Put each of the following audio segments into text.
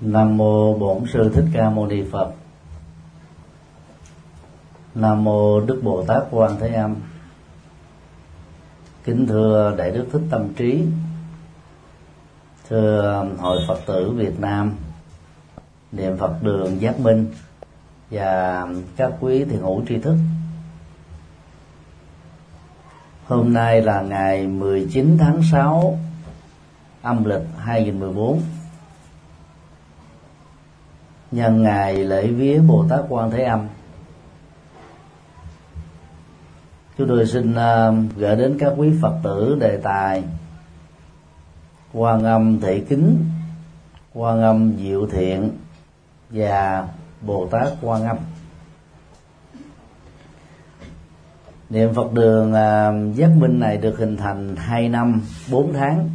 Nam mô Bổn Sư Thích Ca Mâu Ni Phật. Nam mô Đức Bồ Tát Quan Thế Âm. Kính thưa Đại Đức Thích Tâm Trí, thưa Hội Phật tử Việt Nam, Niệm Phật Đường Giác Minh và các quý thiền hữu tri thức. Hôm nay là ngày 19 tháng 6 âm lịch 2014, nhân ngày lễ vía Bồ Tát Quan Thế Âm. Chúng tôi xin gửi đến các quý Phật tử đề tài Quan Âm Thị Kính, Quan Âm Diệu Thiện và Bồ Tát Quan Âm. Niệm Phật Đường Giác Minh này được hình thành 2 năm 4 tháng,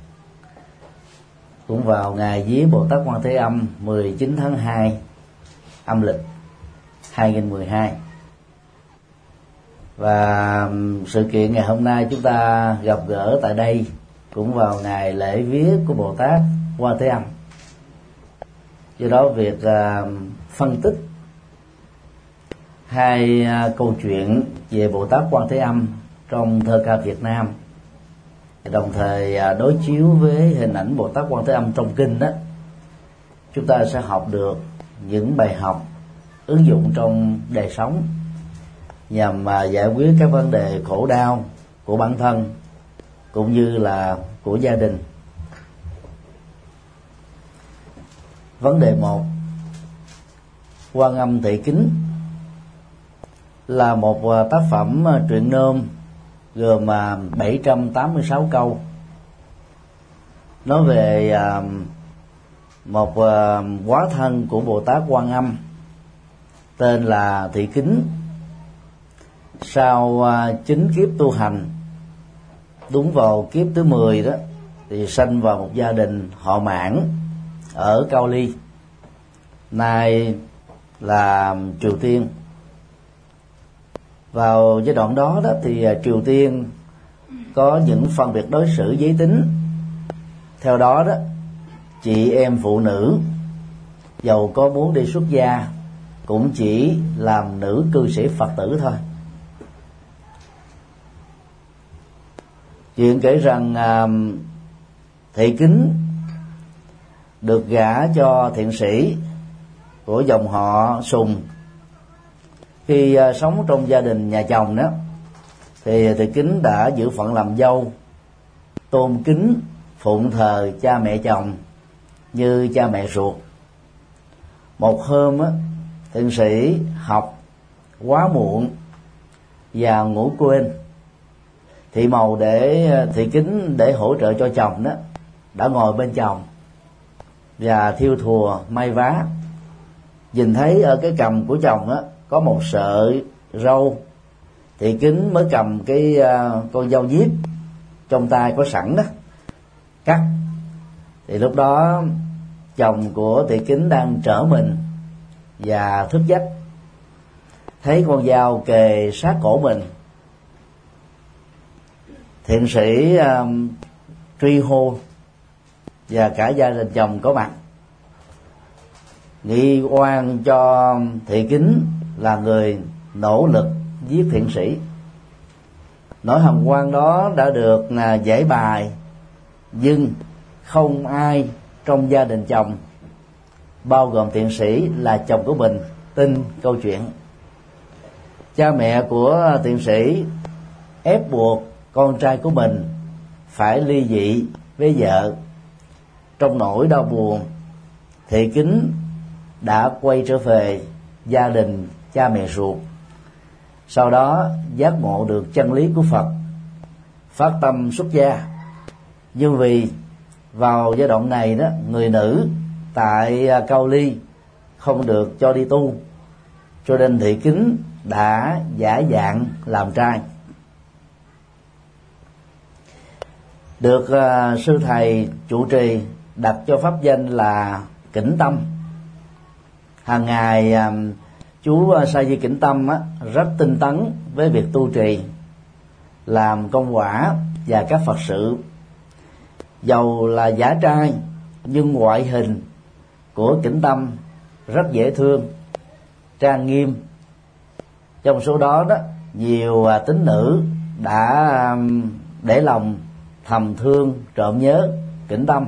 cũng vào ngày vía Bồ Tát Quan Thế Âm 19 tháng 2 âm lịch 2012. Và sự kiện ngày hôm nay chúng ta gặp gỡ tại đây cũng vào ngày lễ vía của Bồ Tát Quan Thế Âm. Do đó việc phân tích hai câu chuyện về Bồ Tát Quan Thế Âm trong thơ ca Việt Nam, đồng thời đối chiếu với hình ảnh Bồ Tát Quan Thế Âm trong kinh đó, chúng ta sẽ học được những bài học ứng dụng trong đời sống nhằm giải quyết các vấn đề khổ đau của bản thân cũng như là của gia đình. Vấn đề 1: Quan Âm Thị Kính là một tác phẩm truyện nôm gồm 786 câu, nói về một hóa thân của Bồ Tát Quan Âm tên là Thị Kính. Sau 9 kiếp tu hành, đúng vào kiếp thứ 10 đó, thì sanh vào một gia đình họ Mãn ở Cao Ly, nay là Triều Tiên. Vào giai đoạn đó thì Triều Tiên có những phân biệt đối xử giới tính. Theo đó chị em phụ nữ dầu có muốn đi xuất gia cũng chỉ làm nữ cư sĩ Phật tử thôi. Chuyện kể rằng Thị Kính được gả cho thiện sĩ của dòng họ Sùng. Khi sống trong gia đình nhà chồng đó, thì Thị Kính đã giữ phận làm dâu, tôn kính phụng thờ cha mẹ chồng như cha mẹ ruột. Một hôm thiện sĩ học quá muộn và ngủ quên. Thị Mầu Thị Kính để hỗ trợ cho chồng đó đã ngồi bên chồng và thiêu thùa may vá. Nhìn thấy ở cái cằm của chồng có một sợi râu, Thị Kính mới cầm cái con dao diếp trong tay có sẵn đó cắt. Thì lúc đó chồng của Thị Kính đang trở mình và thức giấc, thấy con dao kề sát cổ mình. Thiện sĩ truy hô và cả gia đình chồng có mặt, nghi oan cho Thị Kính là người nỗ lực giết thiện sĩ. Nỗi hàm oan đó đã được giải bài, nhưng không ai trong gia đình chồng, bao gồm thiện sĩ là chồng của mình, tin câu chuyện. Cha mẹ của thiện sĩ ép buộc con trai của mình phải ly dị với vợ. Trong nỗi đau buồn, Thị Kính đã quay trở về gia đình cha mẹ ruột. Sau đó giác ngộ được chân lý của Phật, phát tâm xuất gia. Nhưng vì vào giai đoạn này đó, người nữ tại Cao Ly không được cho đi tu, cho nên Thị Kính đã giả dạng làm trai. Được sư thầy trụ trì đặt cho pháp danh là Kính Tâm. Hàng ngày chú Sa Di Kính Tâm rất tinh tấn với việc tu trì, làm công quả và các Phật sự. Dầu là giả trai nhưng ngoại hình của Kính Tâm rất dễ thương, trang nghiêm. Trong số đó nhiều tín nữ đã để lòng thầm thương trộm nhớ Kính Tâm.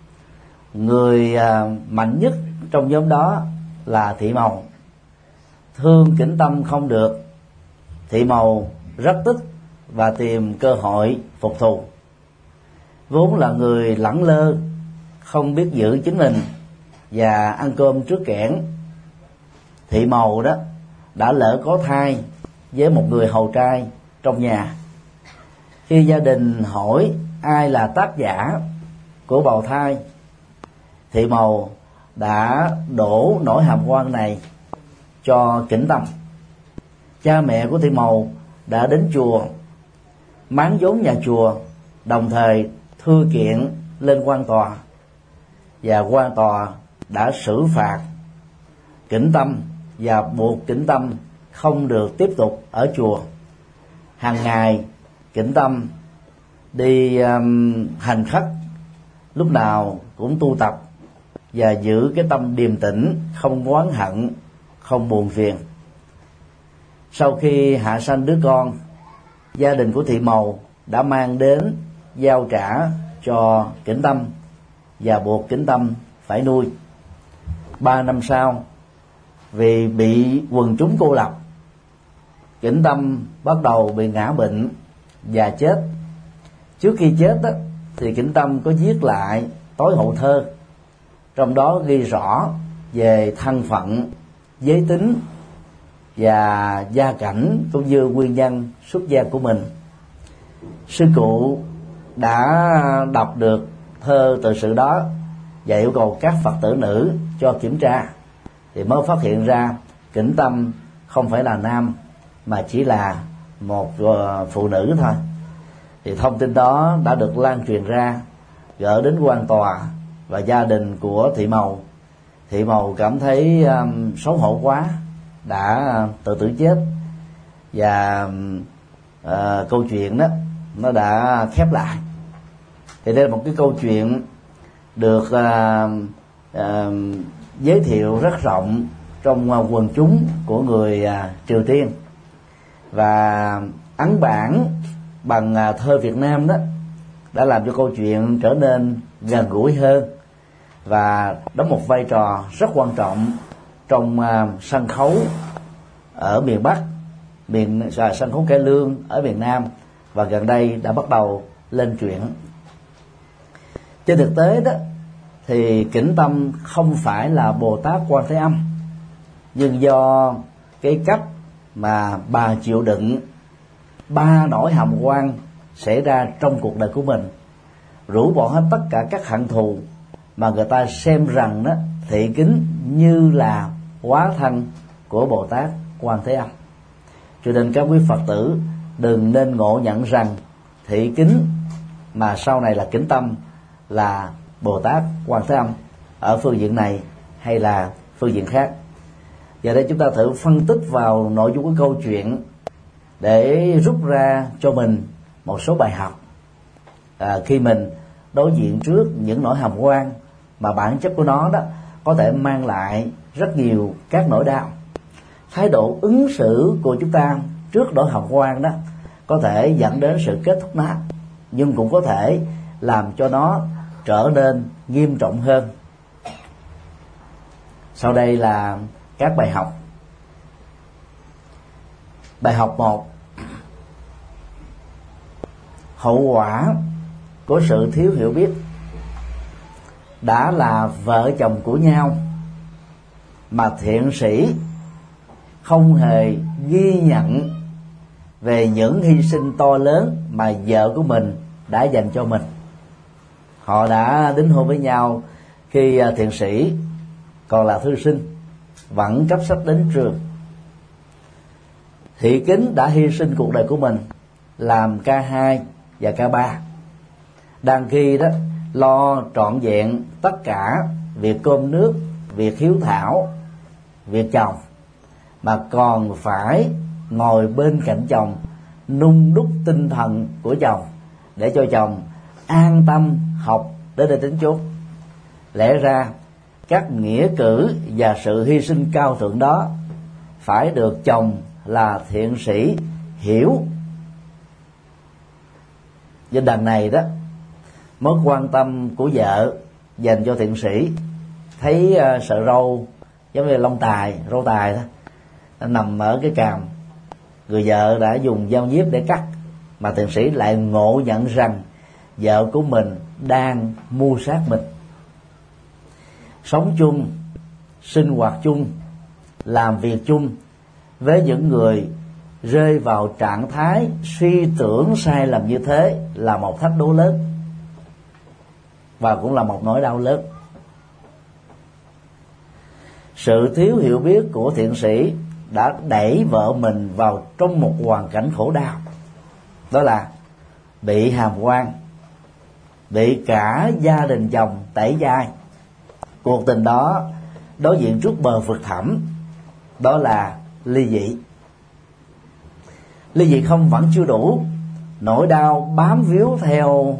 Người mạnh nhất trong nhóm đó là Thị Màu. Thương Kính Tâm không được, Thị Màu rất tức và tìm cơ hội phục thù. Vốn là người lẳng lơ, không biết giữ chính mình và ăn cơm trước kẽn, Thị Màu đã lỡ có thai với một người hầu trai trong nhà. Khi gia đình hỏi ai là tác giả của bào thai, Thị Màu đã đổ nỗi hàm oan này cho Kính Tâm. Cha mẹ của Thị Màu đã đến chùa máng vốn nhà chùa, đồng thời thư kiện lên quan tòa, và quan tòa đã xử phạt Kính Tâm và buộc Kính Tâm không được tiếp tục ở chùa. Hàng ngày Kính Tâm đi hành khất, lúc nào cũng tu tập và giữ cái tâm điềm tĩnh, không oán hận, không buồn phiền. Sau khi hạ sanh đứa con, gia đình của Thị Màu đã mang đến giao trả cho Kính Tâm và buộc Kính Tâm phải nuôi. 3 năm sau, vì bị quần chúng cô lập, Kính Tâm bắt đầu bị ngã bệnh và chết. Trước khi chết thì Kính Tâm có viết lại tối hậu thơ, trong đó ghi rõ về thân phận, giới tính và gia cảnh cũng như nguyên nhân xuất gia của mình. Sư cụ đã đọc được thơ tự sự đó và yêu cầu các Phật tử nữ cho kiểm tra, thì mới phát hiện ra Kính Tâm không phải là nam mà chỉ là một phụ nữ thôi. Thì thông tin đó đã được lan truyền ra, gửi đến quan tòa và gia đình của Thị Màu. Thị Màu cảm thấy xấu hổ quá, đã tự tử chết, và câu chuyện đó nó đã khép lại. Thì đây là một cái câu chuyện được giới thiệu rất rộng trong quần chúng của người Triều Tiên, và ấn bản bằng thơ Việt Nam đó đã làm cho câu chuyện trở nên gần gũi hơn và đóng một vai trò rất quan trọng trong sân khấu ở miền Bắc, sân khấu cải lương ở miền Nam, và gần đây đã bắt đầu lên truyện. Trên thực tế đó thì Kính Tâm không phải là Bồ Tát Quan Thế Âm, nhưng do cái cách mà bà chịu đựng 3 nỗi hàm oan xảy ra trong cuộc đời của mình, rũ bỏ hết tất cả các hận thù mà người ta xem rằng đó Thị Kính như là hóa thân của Bồ Tát Quan Thế Âm. Cho nên các quý Phật tử đừng nên ngộ nhận rằng Thị Kính mà sau này là Kính Tâm là Bồ Tát Quan Thế Âm ở phương diện này hay là phương diện khác. Giờ đây chúng ta thử phân tích vào nội dung của câu chuyện để rút ra cho mình một số bài học khi mình đối diện trước những nỗi hàm oan mà bản chất của nó đó có thể mang lại rất nhiều các nỗi đau. Thái độ ứng xử của chúng ta trước nỗi hàm oan đó có thể dẫn đến sự kết thúc nó, nhưng cũng có thể làm cho nó trở nên nghiêm trọng hơn. Sau đây là các bài học. Bài học 1: hậu quả của sự thiếu hiểu biết. Đã là vợ chồng của nhau mà thiện sĩ không hề ghi nhận về những hy sinh to lớn mà vợ của mình đã dành cho mình. Họ đã đính hôn với nhau khi thiện sĩ còn là thư sinh, vẫn cấp sách đến trường. Thị Kính đã hy sinh cuộc đời của mình làm ca 2 và ca 3, đang khi đó lo trọn vẹn tất cả việc cơm nước, việc hiếu thảo, việc chồng, mà còn phải ngồi bên cạnh chồng nung đúc tinh thần của chồng để cho chồng an tâm học đến đây đến chốn. Lẽ ra các nghĩa cử và sự hy sinh cao thượng đó phải được chồng là thiện sĩ hiểu. Trên đằng này đó, mối quan tâm của vợ dành cho thiện sĩ thấy sợi râu giống như lông tài, râu tài đó, nó nằm ở cái cằm, người vợ đã dùng dao nhíp để cắt, mà thiện sĩ lại ngộ nhận rằng vợ của mình đang mưu sát mình. Sống chung, sinh hoạt chung, làm việc chung với những người rơi vào trạng thái suy tưởng sai lầm như thế là một thách đố lớn, và cũng là một nỗi đau lớn. Sự thiếu hiểu biết của thiện sĩ đã đẩy vợ mình vào trong một hoàn cảnh khổ đau, đó là bị hàm oan, bị cả gia đình chồng tẩy chay. Cuộc tình đó đối diện trước bờ vực thẳm, đó là ly dị. Ly dị không vẫn chưa đủ, nỗi đau bám víu theo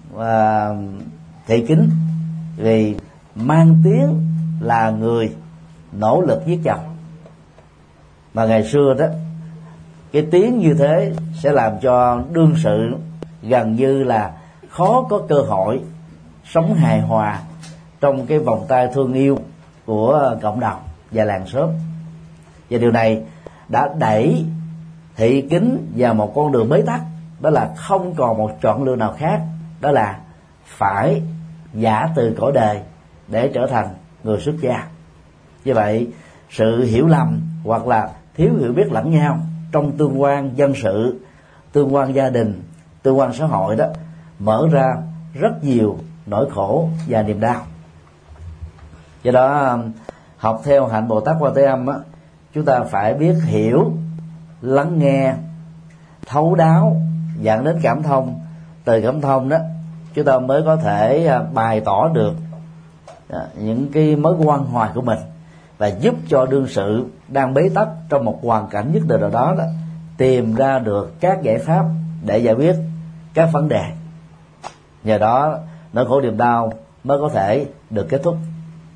thị kính vì mang tiếng là người nỗ lực giết chồng. Mà ngày xưa đó, cái tiếng như thế sẽ làm cho đương sự gần như là khó có cơ hội sống hài hòa trong cái vòng tay thương yêu của cộng đồng và làng xóm. Và điều này đã đẩy thị kính vào một con đường bế tắc, đó là không còn một chọn lựa nào khác, đó là phải giả từ cõi đời để trở thành người xuất gia. Như vậy, sự hiểu lầm hoặc là thiếu hiểu biết lẫn nhau trong tương quan dân sự, tương quan gia đình, tương quan xã hội đó mở ra rất nhiều nỗi khổ và niềm đau. Do đó, học theo hạnh Bồ Tát Quan Thế Âm á, chúng ta phải biết hiểu, lắng nghe, thấu đáo, dẫn đến cảm thông. Từ cảm thông đó, chúng ta mới có thể bày tỏ được những cái mối quan hoài của mình, và giúp cho đương sự đang bế tắc trong một hoàn cảnh nhất định nào đó, tìm ra được các giải pháp để giải quyết các vấn đề. Nhờ đó, nỗi khổ niềm đau mới có thể được kết thúc.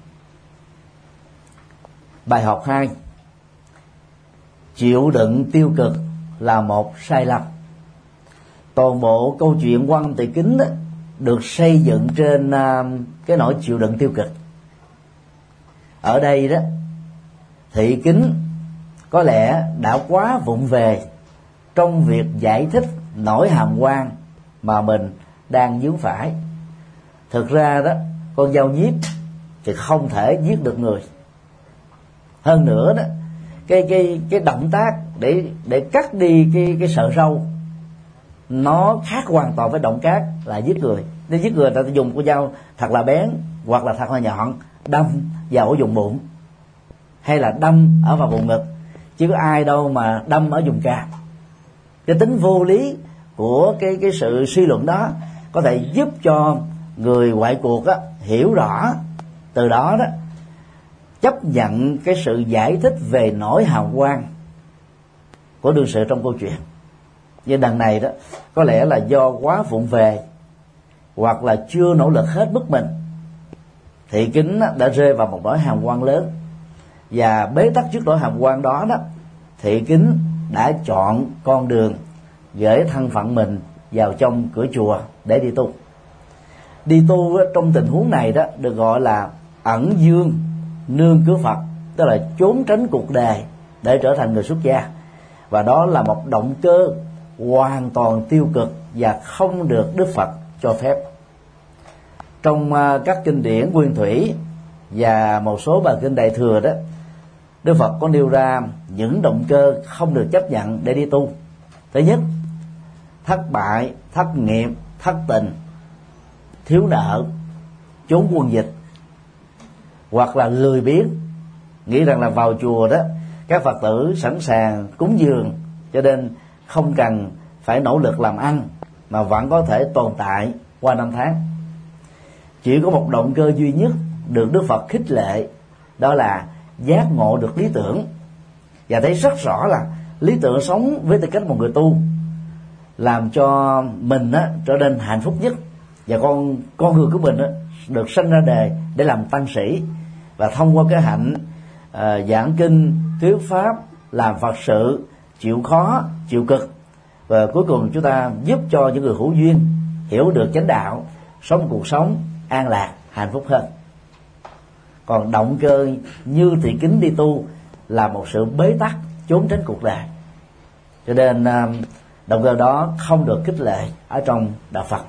Bài học 2: chịu đựng tiêu cực là một sai lầm. Toàn bộ câu chuyện Quan Tỳ Kính đó được xây dựng trên cái nỗi chịu đựng tiêu cực. Ở đây đó, thị kính có lẽ đã quá vụng về trong việc giải thích nỗi hàm oan mà mình đang vướng phải. Thực ra đó, con dao nhíp thì không thể giết được người. Hơn nữa đó, cái động tác để cắt đi cái sợi râu nó khác hoàn toàn với động tác là giết người. Nếu giết người ta dùng con dao thật là bén hoặc là thật là nhọn, đâm vào ở vùng bụng hay là đâm ở vào vùng ngực, chứ có ai đâu mà đâm ở vùng càm. Cái tính vô lý của cái sự suy luận đó có thể giúp cho người ngoại cuộc á, hiểu rõ, từ đó đó chấp nhận cái sự giải thích về nỗi hào quang của đương sự trong câu chuyện. Nhưng đằng này đó có lẽ là do quá vụng về hoặc là chưa nỗ lực hết mức mình, thị kính đã rơi vào một nỗi hàm oan lớn, và bế tắc trước nỗi hàm oan đó, thị kính đã chọn con đường gửi thân phận mình vào trong cửa chùa để đi tu. Đi tu trong tình huống này đó được gọi là ẩn dương nương cửa Phật, tức là trốn tránh cuộc đời để trở thành người xuất gia. Và đó là một động cơ hoàn toàn tiêu cực và không được Đức Phật cho phép. Trong các kinh điển nguyên thủy và một số bài kinh Đại Thừa đó, Đức Phật có nêu ra những động cơ không được chấp nhận để đi tu. Thứ nhất, thất bại, thất nghiệp, thất tình, thiếu nợ, trốn quân dịch, hoặc là lười biếng, nghĩ rằng là vào chùa đó các Phật tử sẵn sàng cúng dường, cho nên không cần phải nỗ lực làm ăn mà vẫn có thể tồn tại qua năm tháng. Chỉ có một động cơ duy nhất được Đức Phật khích lệ, đó là giác ngộ được lý tưởng, và thấy rất rõ là lý tưởng sống với tư cách một người tu làm cho mình trở nên hạnh phúc nhất, và con người của mình được sanh ra đời để làm tăng sĩ, và thông qua cái hạnh giảng kinh, thuyết pháp, làm Phật sự, chịu khó, chịu cực, và cuối cùng chúng ta giúp cho những người hữu duyên hiểu được chánh đạo, sống cuộc sống an lạc, hạnh phúc hơn. Còn động cơ như Thị Kính đi tu là một sự bế tắc, trốn tránh cuộc đời, cho nên động cơ đó không được khích lệ ở trong đạo Phật.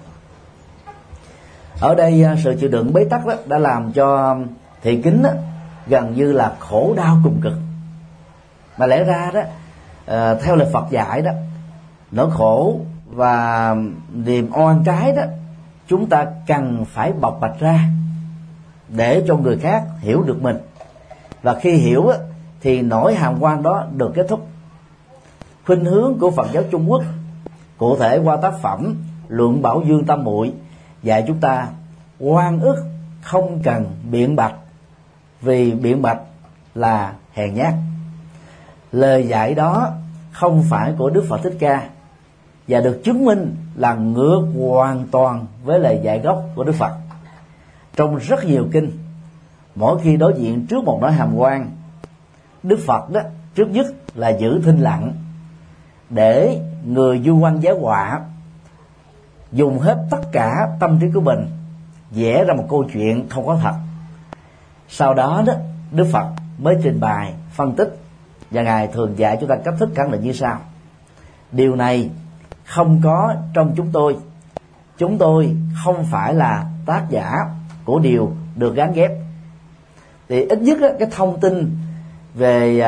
Ở đây sự chịu đựng bế tắc đó đã làm cho Thị Kính đó, gần như là khổ đau cùng cực. Mà lẽ ra đó, theo lời Phật dạy đó, nỗi khổ và niềm oan trái đó chúng ta cần phải bộc bạch ra để cho người khác hiểu được mình, và khi hiểu đó, thì nỗi hàm oan đó được kết thúc. Khuynh hướng của Phật giáo Trung Quốc, cụ thể qua tác phẩm Luận Bảo Dương Tam Muội, dạy chúng ta oan ức không cần biện bạch, vì biện bạch là hèn nhát. Lời dạy đó không phải của Đức Phật Thích Ca, và được chứng minh là ngược hoàn toàn với lời dạy gốc của Đức Phật. Trong rất nhiều kinh, mỗi khi đối diện trước một nỗi hàm oan, Đức Phật đó trước nhất là giữ thinh lặng, để người du quan giá họa dùng hết tất cả tâm trí của mình vẽ ra một câu chuyện không có thật. Sau đó đó, Đức Phật mới trình bày, phân tích, và Ngài thường dạy chúng ta cách thức khẳng định như sau: điều này không có trong chúng tôi. Chúng tôi không phải là tác giả của điều được gán ghép. Thì ít nhất đó, cái thông tin về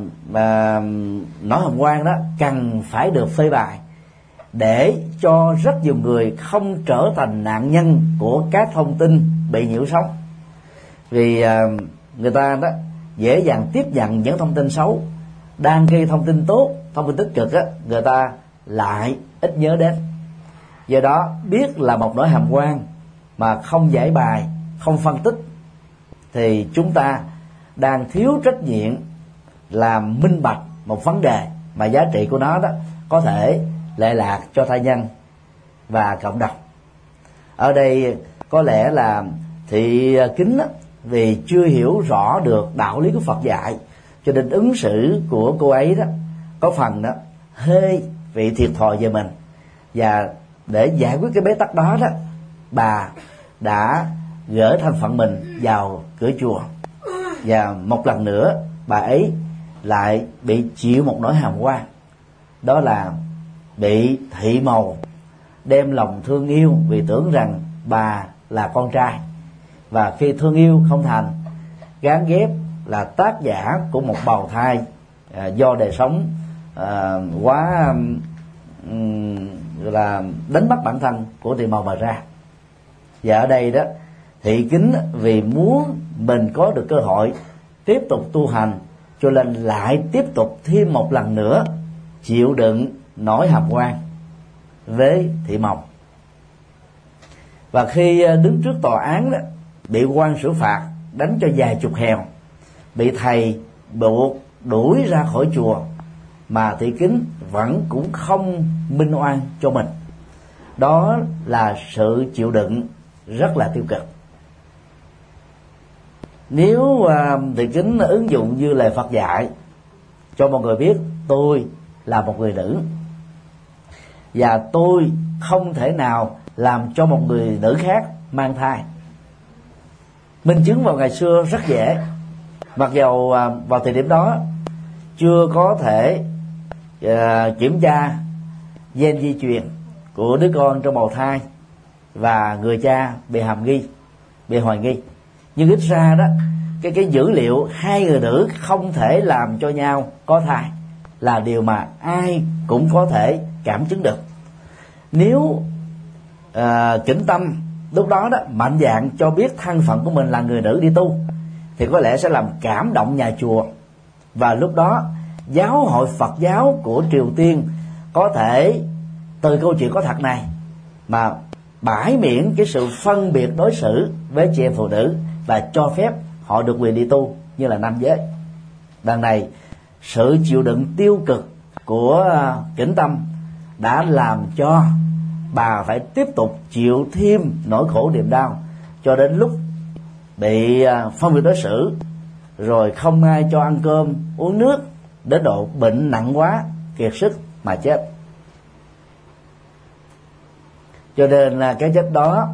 nỗi hàm oan đó cần phải được phơi bày, để cho rất nhiều người không trở thành nạn nhân của các thông tin bị nhiễu sóng. Vì người ta đó dễ dàng tiếp nhận những thông tin xấu, đang khi thông tin tốt, thông tin tích cực á, người ta lại ít nhớ đến. Do đó biết là một nỗi hàm oan mà không giải bài, không phân tích, thì chúng ta đang thiếu trách nhiệm làm minh bạch một vấn đề mà giá trị của nó đó có thể lệ lạc cho tha nhân và cộng đồng. Ở đây có lẽ là Thị Kính đó, vì chưa hiểu rõ được đạo lý của Phật dạy, cho nên ứng xử của cô ấy đó có phần đó hơi bị thiệt thòi về mình. Và để giải quyết cái bế tắc đó đó, bà đã gỡ thân phận mình vào cửa chùa, và một lần nữa bà ấy lại bị chịu một nỗi hàm oan, đó là bị thị mầu đem lòng thương yêu vì tưởng rằng bà là con trai, và khi thương yêu không thành, gán ghép là tác giả của một bào thai do đời sống quá là đánh mất bản thân của thị mầu mà ra. Và ở đây đó, Thị Kính vì muốn mình có được cơ hội tiếp tục tu hành, cho nên lại tiếp tục thêm một lần nữa chịu đựng nỗi hàm oan với thị mầu. Và khi đứng trước tòa án đó, bị quan xử phạt đánh cho vài chục hèo, bị thầy buộc đuổi ra khỏi chùa, mà Thị Kính vẫn cũng không minh oan cho mình. Đó là sự chịu đựng rất là tiêu cực. Nếu Thị Kính ứng dụng như lời Phật dạy, cho mọi người biết tôi là một người nữ, và tôi không thể nào làm cho một người nữ khác mang thai. Minh chứng vào ngày xưa rất dễ. Mặc dầu vào thời điểm đó chưa có thể kiểm tra gen di truyền của đứa con trong bào thai, và người cha bị hàm nghi, bị hoài nghi, nhưng ít ra đó cái dữ liệu hai người nữ không thể làm cho nhau có thai là điều mà ai cũng có thể cảm chứng được. Nếu Kính Tâm lúc đó đó mạnh dạn cho biết thân phận của mình là người nữ đi tu, thì có lẽ sẽ làm cảm động nhà chùa, và lúc đó giáo hội Phật giáo của Triều Tiên có thể từ câu chuyện có thật này mà bãi miễn cái sự phân biệt đối xử với chị em phụ nữ, và cho phép họ được quyền đi tu như là nam giới. Đằng này sự chịu đựng tiêu cực của Kính Tâm đã làm cho bà phải tiếp tục chịu thêm nỗi khổ niềm đau, cho đến lúc bị phân biệt đối xử, rồi không ai cho ăn cơm uống nước, đến độ bệnh nặng quá kiệt sức mà chết. Cho nên là cái chết đó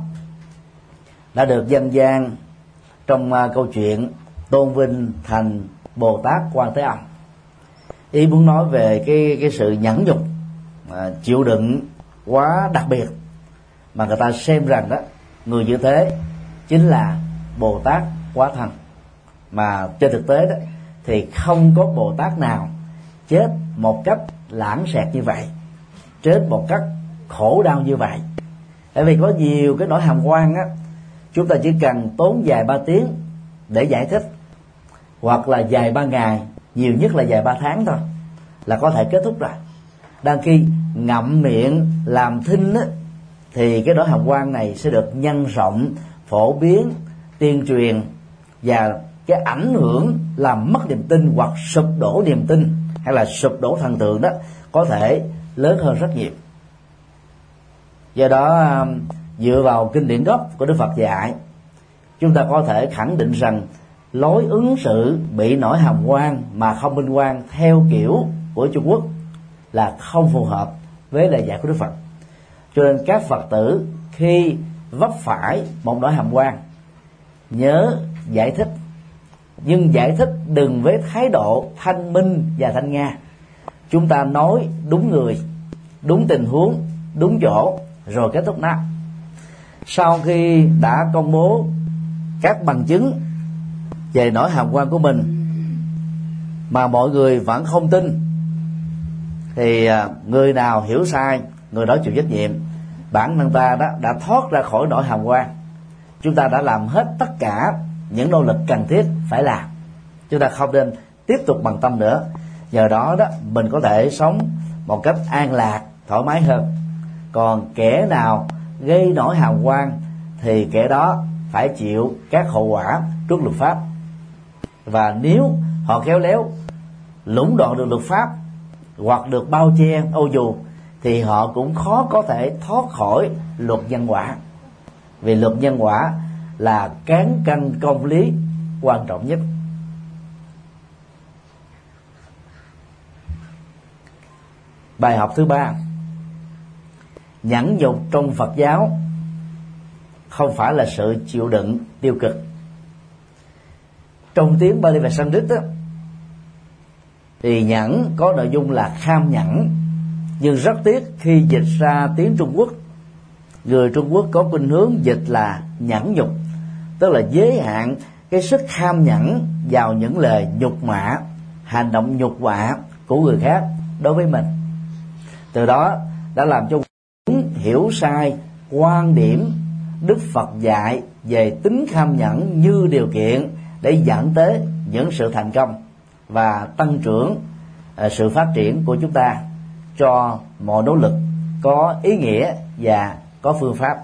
đã được dân gian trong câu chuyện tôn vinh thành Bồ Tát Quan Thế Âm. Ý muốn nói về cái sự nhẫn nhục, chịu đựng quá đặc biệt mà người ta xem rằng đó, người như thế chính là Bồ Tát quá thân. Mà trên thực tế đó thì không có Bồ Tát nào chết một cách lãng xẹt như vậy, chết một cách khổ đau như vậy. Tại vì có nhiều cái nỗi hàm oan á, chúng ta chỉ cần tốn vài 3 tiếng để giải thích, hoặc là vài 3 ngày, nhiều nhất là vài 3 tháng thôi là có thể kết thúc rồi. Đang khi ngậm miệng làm thinh á, thì cái nỗi hàm oan này sẽ được nhân rộng, phổ biến, tuyên truyền, và cái ảnh hưởng làm mất niềm tin hoặc sụp đổ niềm tin hay là sụp đổ thần tượng đó có thể lớn hơn rất nhiều. Do đó dựa vào kinh điển gốc của Đức Phật dạy, chúng ta có thể khẳng định rằng lối ứng xử bị nỗi hàm oan mà không minh oan theo kiểu của Trung Quốc là không phù hợp với lời dạy của Đức Phật. Cho nên các Phật tử khi vấp phải một nỗi hàm oan, nhớ giải thích, nhưng giải thích đừng với thái độ thanh minh và thanh nga. Chúng ta nói đúng người, đúng tình huống, đúng chỗ, rồi kết thúc nó. Sau khi đã công bố các bằng chứng về nỗi hàm oan của mình mà mọi người vẫn không tin, thì người nào hiểu sai, người đó chịu trách nhiệm. Bản thân ta đó đã thoát ra khỏi nỗi hàm oan, chúng ta đã làm hết tất cả những nỗ lực cần thiết phải làm. Chúng ta không nên tiếp tục bằng tâm nữa. Nhờ đó đó mình có thể sống một cách an lạc, thoải mái hơn. Còn kẻ nào gây nỗi hàm oan thì kẻ đó phải chịu các hậu quả trước luật pháp. Và nếu họ khéo léo lũng đoạn được luật pháp hoặc được bao che ô dù, thì họ cũng khó có thể thoát khỏi luật nhân quả. Vì luật nhân quả là cán cân công lý quan trọng nhất. Bài học thứ 3: nhẫn nhục trong Phật giáo không phải là sự chịu đựng tiêu cực. Trong tiếng Pali và Sanskrit đó, thì nhẫn có nội dung là kham nhẫn, nhưng rất tiếc khi dịch ra tiếng Trung Quốc, người Trung Quốc có khuynh hướng dịch là nhẫn nhục, tức là giới hạn cái sức kham nhẫn vào những lời nhục mạ, hành động nhục mạ của người khác đối với mình. Từ đó đã làm cho chúng hiểu sai quan điểm Đức Phật dạy về tính kham nhẫn như điều kiện để dẫn tới những sự thành công và tăng trưởng sự phát triển của chúng ta cho mọi nỗ lực có ý nghĩa và có phương pháp.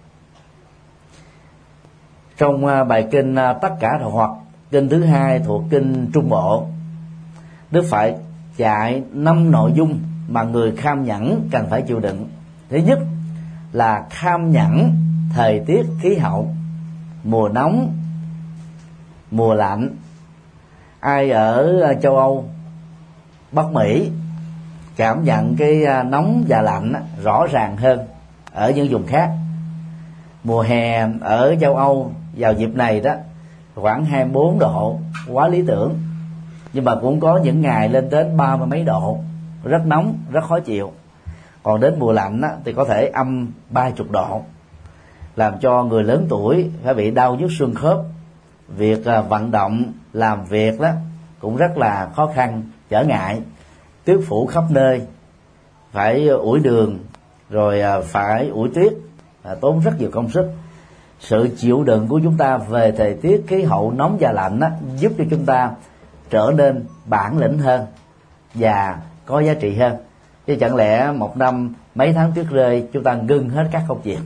Trong bài kinh Tất Cả Thọ Hoặc, kinh thứ 2 thuộc kinh Trung Bộ, Đức Phật dạy 5 nội dung mà người kham nhẫn cần phải chịu đựng. Thứ nhất là kham nhẫn thời tiết khí hậu, mùa nóng, mùa lạnh. Ai ở châu Âu, Bắc Mỹ cảm nhận cái nóng và lạnh rõ ràng hơn ở những vùng khác. Mùa hè ở châu Âu vào dịp này đó khoảng 24 độ, quá lý tưởng. Nhưng mà cũng có những ngày lên đến 30 mấy độ, rất nóng, rất khó chịu. Còn đến mùa lạnh thì có thể âm 30 độ, làm cho người lớn tuổi phải bị đau nhức xương khớp. Việc vận động, làm việc đó cũng rất là khó khăn, trở ngại, tuyết phủ khắp nơi, phải ủi đường, rồi phải ủi tuyết, tốn rất nhiều công sức. Sự chịu đựng của chúng ta về thời tiết khí hậu nóng và lạnh giúp cho chúng ta trở nên bản lĩnh hơn và có giá trị hơn. Chứ chẳng lẽ một năm mấy tháng tuyết rơi chúng ta ngưng hết các công việc.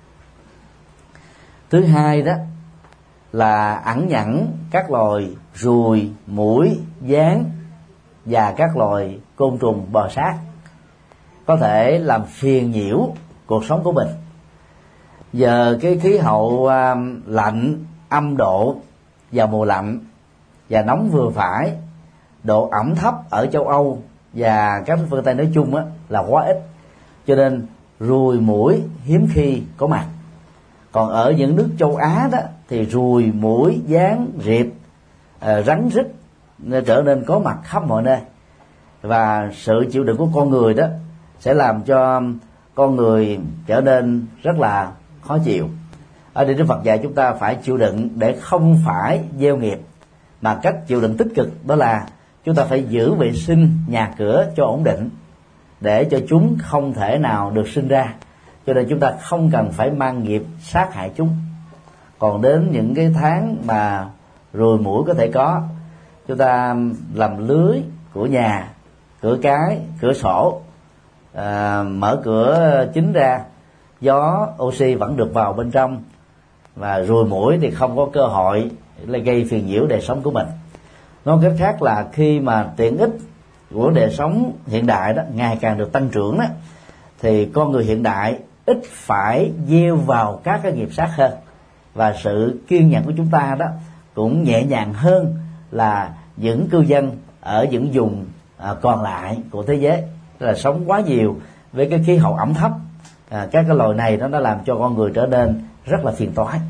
Thứ hai đó là ẩn nhẫn các loài ruồi, muỗi, gián và các loài côn trùng bò sát có thể làm phiền nhiễu cuộc sống của mình. Giờ cái khí hậu lạnh âm độ vào mùa lạnh và nóng vừa phải, độ ẩm thấp ở châu Âu và các nước phương Tây nói chung là quá ít, cho nên ruồi muỗi hiếm khi có mặt. Còn ở những nước châu Á đó thì ruồi muỗi, gián, riệp, rắn rít trở nên có mặt khắp mọi nơi, và sự chịu đựng của con người đó sẽ làm cho con người trở nên rất là khó chịu. Ở đây Đức Phật dạy chúng ta phải chịu đựng để không phải gieo nghiệp, mà cách chịu đựng tích cực đó là chúng ta phải giữ vệ sinh nhà cửa cho ổn định, để cho chúng không thể nào được sinh ra. Cho nên chúng ta không cần phải mang nghiệp sát hại chúng. Còn đến những cái tháng mà ruồi muỗi có thể có, chúng ta làm lưới của nhà, cửa cái, cửa sổ, mở cửa chính ra, gió oxy vẫn được vào bên trong, và ruồi muỗi thì không có cơ hội gây phiền nhiễu đời sống của mình. Nói cách khác là khi mà tiện ích của đời sống hiện đại đó ngày càng được tăng trưởng đó, thì con người hiện đại ít phải gieo vào các cái nghiệp sát hơn, và sự kiên nhẫn của chúng ta đó cũng nhẹ nhàng hơn là những cư dân ở những vùng còn lại của thế giới, tức là sống quá nhiều với cái khí hậu ẩm thấp. Các cái loài này nó đã làm cho con người trở nên rất là phiền toái.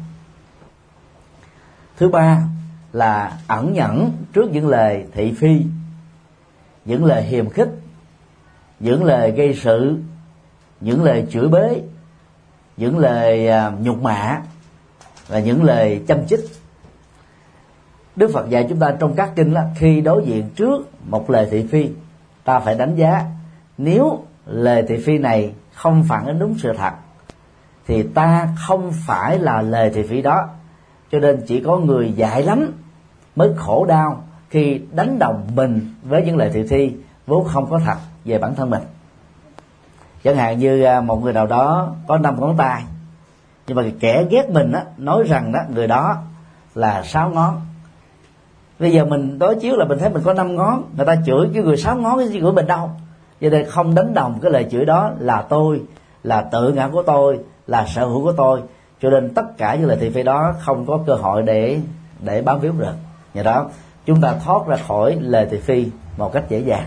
Thứ ba là ẩn nhẫn trước những lời thị phi, những lời hiềm khích, những lời gây sự, những lời chửi bới, những lời nhục mạ và những lời châm chích. Đức Phật dạy chúng ta trong các kinh là khi đối diện trước một lời thị phi, ta phải đánh giá nếu lời thị phi này không phản ánh đúng sự thật thì ta không phải là lời thị phi đó. Cho nên chỉ có người dại lắm mới khổ đau khi đánh đồng mình với những lời thị phi vốn không có thật về bản thân mình. Chẳng hạn như một người nào đó có 5 ngón tay, nhưng mà kẻ ghét mình nói rằng người đó là 6 ngón. Bây giờ mình đối chiếu là mình thấy mình có 5 ngón, người ta chửi cái người 6 ngón, cái gì của mình đâu. Cho nên không đánh đồng cái lời chửi đó là tôi, là tự ngã của tôi, là sở hữu của tôi. Cho nên tất cả những lời thị phi đó không có cơ hội để bám víu được. Nhờ đó chúng ta thoát ra khỏi lời thị phi một cách dễ dàng.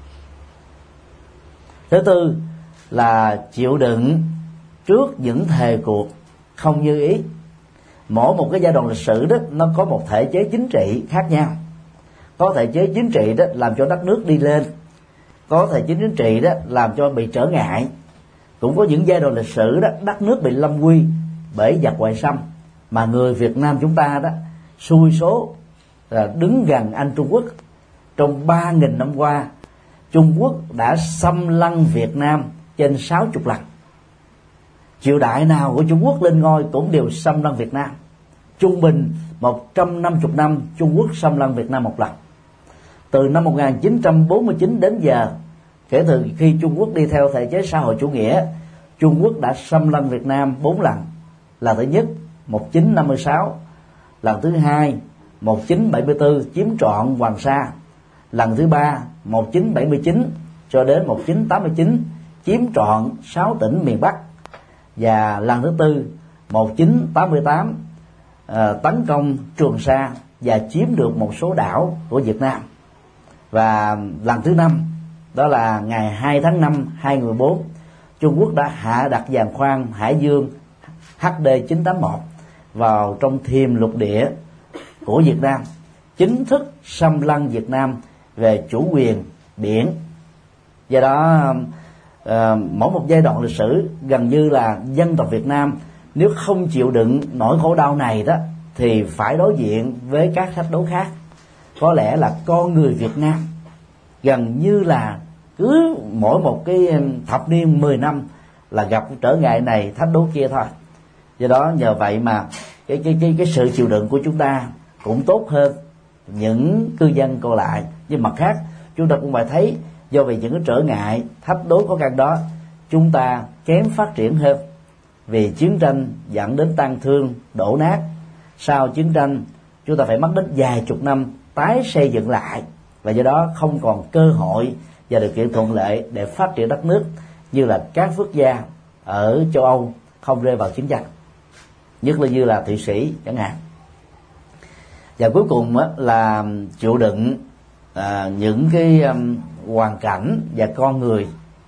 Thứ tư là chịu đựng trước những thời cuộc không như ý. Mỗi một cái giai đoạn lịch sử đó nó có một thể chế chính trị khác nhau. Có thể chế chính trị đó làm cho đất nước đi lên, có thể chế chính trị đó làm cho bị trở ngại. Cũng có những giai đoạn lịch sử đó đất nước bị lâm nguy bởi giặc ngoại xâm, mà người Việt Nam chúng ta đó xui số là đứng gần Anh Trung Quốc. Trong 3.000 năm qua, Trung Quốc đã xâm lăng Việt Nam trên 60 lần. Triều đại nào của Trung Quốc lên ngôi cũng đều xâm lăng Việt Nam. Trung bình 150 năm Trung Quốc xâm lăng Việt Nam một lần. Từ năm 1949 đến giờ, kể từ khi Trung Quốc đi theo thể chế xã hội chủ nghĩa, Trung Quốc đã xâm lăng Việt Nam 4 lần. Lần thứ nhất 1956, lần thứ hai 1974 chiếm trọn Hoàng Sa, lần thứ ba 1979 cho đến 1989 chiếm trọn 6 tỉnh miền Bắc, và lần thứ tư 1988 tấn công Trường Sa và chiếm được một số đảo của Việt Nam. Và lần thứ năm đó là ngày 2 tháng 5 2014, Trung Quốc đã hạ đặt giàn khoan Hải Dương HD 981 vào trong thềm lục địa của Việt Nam, chính thức xâm lăng Việt Nam về chủ quyền biển. Do đó mỗi một giai đoạn lịch sử gần như là dân tộc Việt Nam nếu không chịu đựng nỗi khổ đau này đó thì phải đối diện với các thách đố khác. Có lẽ là con người Việt Nam gần như là cứ mỗi một cái thập niên 10 năm là gặp trở ngại này thách đố kia thôi. Do đó nhờ vậy mà cái sự chịu đựng của chúng ta cũng tốt hơn những cư dân còn lại. Nhưng mặt khác chúng ta cũng phải thấy do vì những cái trở ngại thách đố khó khăn đó, chúng ta kém phát triển hơn. Vì chiến tranh dẫn đến tang thương, đổ nát. Sau chiến tranh chúng ta phải mất đến vài chục năm tái xây dựng lại, và do đó không còn cơ hội và điều kiện thuận lợi để phát triển đất nước như là các quốc gia ở châu Âu không rơi vào chiến tranh, nhất là như là Thụy Sĩ chẳng hạn. Và cuối cùng là chịu đựng những cái hoàn cảnh và con người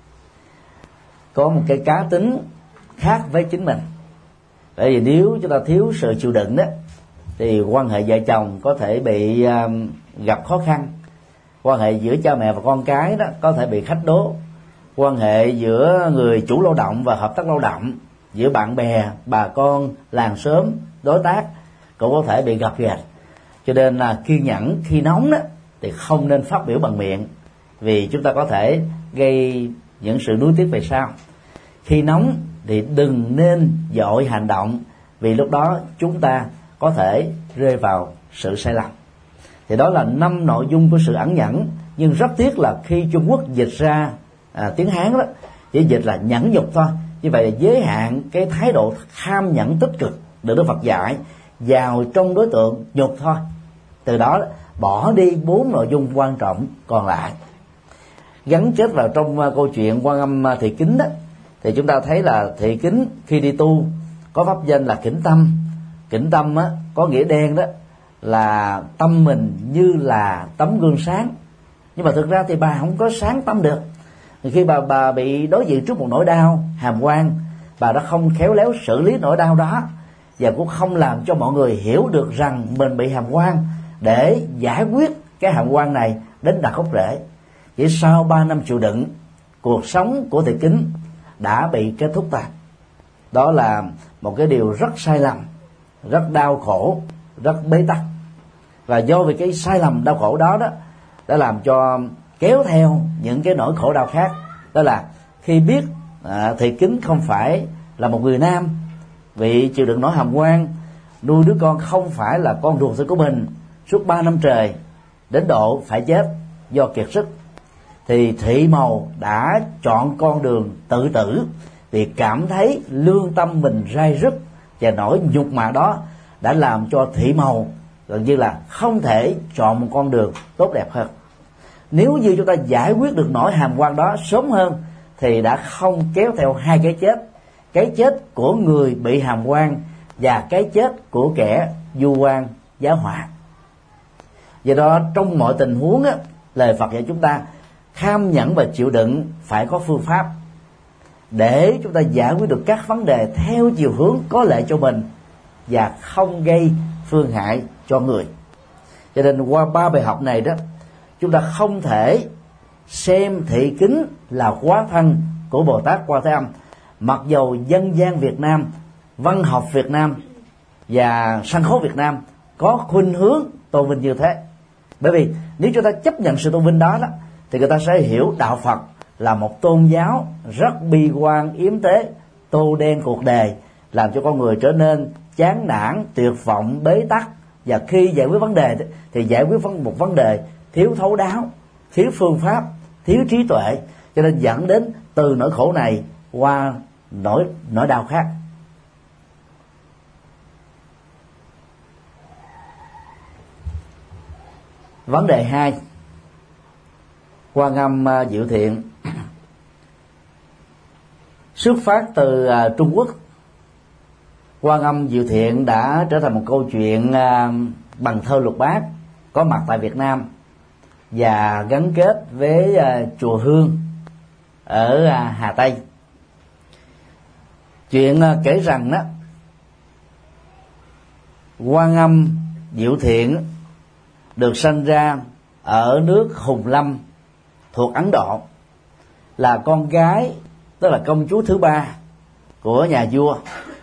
có một cái cá tính khác với chính mình. Bởi vì nếu chúng ta thiếu sự chịu đựng đó thì quan hệ vợ chồng có thể bị gặp khó khăn, quan hệ giữa cha mẹ và con cái đó có thể bị khách đố, quan hệ giữa người chủ lao động và hợp tác lao động, giữa bạn bè, bà con, làng xóm, đối tác cũng có thể bị gặp gạch. Cho nên là kiên nhẫn khi nóng đó thì không nên phát biểu bằng miệng, vì chúng ta có thể gây những sự nuối tiếc về sau. Khi nóng thì đừng nên vội hành động, vì lúc đó chúng ta có thể rơi vào sự sai lầm. Thì đó là 5 nội dung của sự ẩn nhẫn. Nhưng rất tiếc là khi Trung Quốc dịch ra tiếng Hán đó, chỉ dịch là nhẫn nhục thôi. Như vậy là giới hạn cái thái độ tham nhẫn tích cực được Đức Phật dạy vào trong đối tượng nhục thôi. Từ đó bỏ đi 4 nội dung quan trọng còn lại. Gắn kết vào trong câu chuyện Quan Âm Thị Kính đó, thì chúng ta thấy là Thị Kính khi đi tu có pháp danh là Kính Tâm. Kính Tâm có nghĩa đen đó là tâm mình như là tấm gương sáng, nhưng mà thực ra thì bà không có sáng tâm được. Khi bà bị đối diện trước một nỗi đau hàm oan, bà đã không khéo léo xử lý nỗi đau đó, và cũng không làm cho mọi người hiểu được rằng mình bị hàm oan để giải quyết cái hàm oan này đến đặt gốc rễ. Chỉ sau 3 năm chịu đựng, cuộc sống của Thị Kính đã bị kết thúc tàn. Đó là một cái điều rất sai lầm, rất đau khổ, rất bế tắc. Và do vì cái sai lầm đau khổ đó đã làm cho kéo theo những cái nỗi khổ đau khác. Đó là khi biết Thị Kính không phải là một người nam, vì chịu đựng nỗi hàm oan, nuôi đứa con không phải là con ruột thịt của mình suốt 3 năm trời, đến độ phải chết do kiệt sức, thì Thị Màu đã chọn con đường tự tử, vì cảm thấy lương tâm mình rai rứt, và nỗi nhục mạ đó đã làm cho Thị Màu gần như là không thể chọn một con đường tốt đẹp hơn. Nếu như chúng ta giải quyết được nỗi hàm oan đó sớm hơn thì đã không kéo theo 2 cái chết: cái chết của người bị hàm oan và cái chết của kẻ vu oan giáo họa. Do đó trong mọi tình huống lời Phật dạy chúng ta kham nhẫn và chịu đựng phải có phương pháp để chúng ta giải quyết được các vấn đề theo chiều hướng có lợi cho mình và không gây phương hại cho người. Cho nên qua 3 bài học này đó, chúng ta không thể xem Thị Kính là hóa thân của Bồ Tát Quan Thế Âm, mặc dầu dân gian Việt Nam, văn học Việt Nam và sân khấu Việt Nam có khuynh hướng tôn vinh như thế. Bởi vì nếu chúng ta chấp nhận sự tôn vinh đó thì người ta sẽ hiểu đạo Phật là một tôn giáo rất bi quan yếm tế, tô đen cuộc đời, làm cho con người trở nên chán nản, tuyệt vọng, bế tắc. Và khi giải quyết vấn đề thì giải quyết một vấn đề thiếu thấu đáo, thiếu phương pháp, thiếu trí tuệ, cho nên dẫn đến từ nỗi khổ này qua nỗi đau khác. Vấn đề 2, Quan Âm Diệu Thiện. Xuất phát từ Trung Quốc, Quan Âm Diệu Thiện đã trở thành một câu chuyện bằng thơ lục bát có mặt tại Việt Nam và gắn kết với chùa Hương ở Hà Tây. Chuyện kể rằng đó, Quan Âm Diệu Thiện được sanh ra ở nước Hùng Lâm thuộc Ấn Độ, là con gái, tức là công chúa thứ 3 của nhà vua.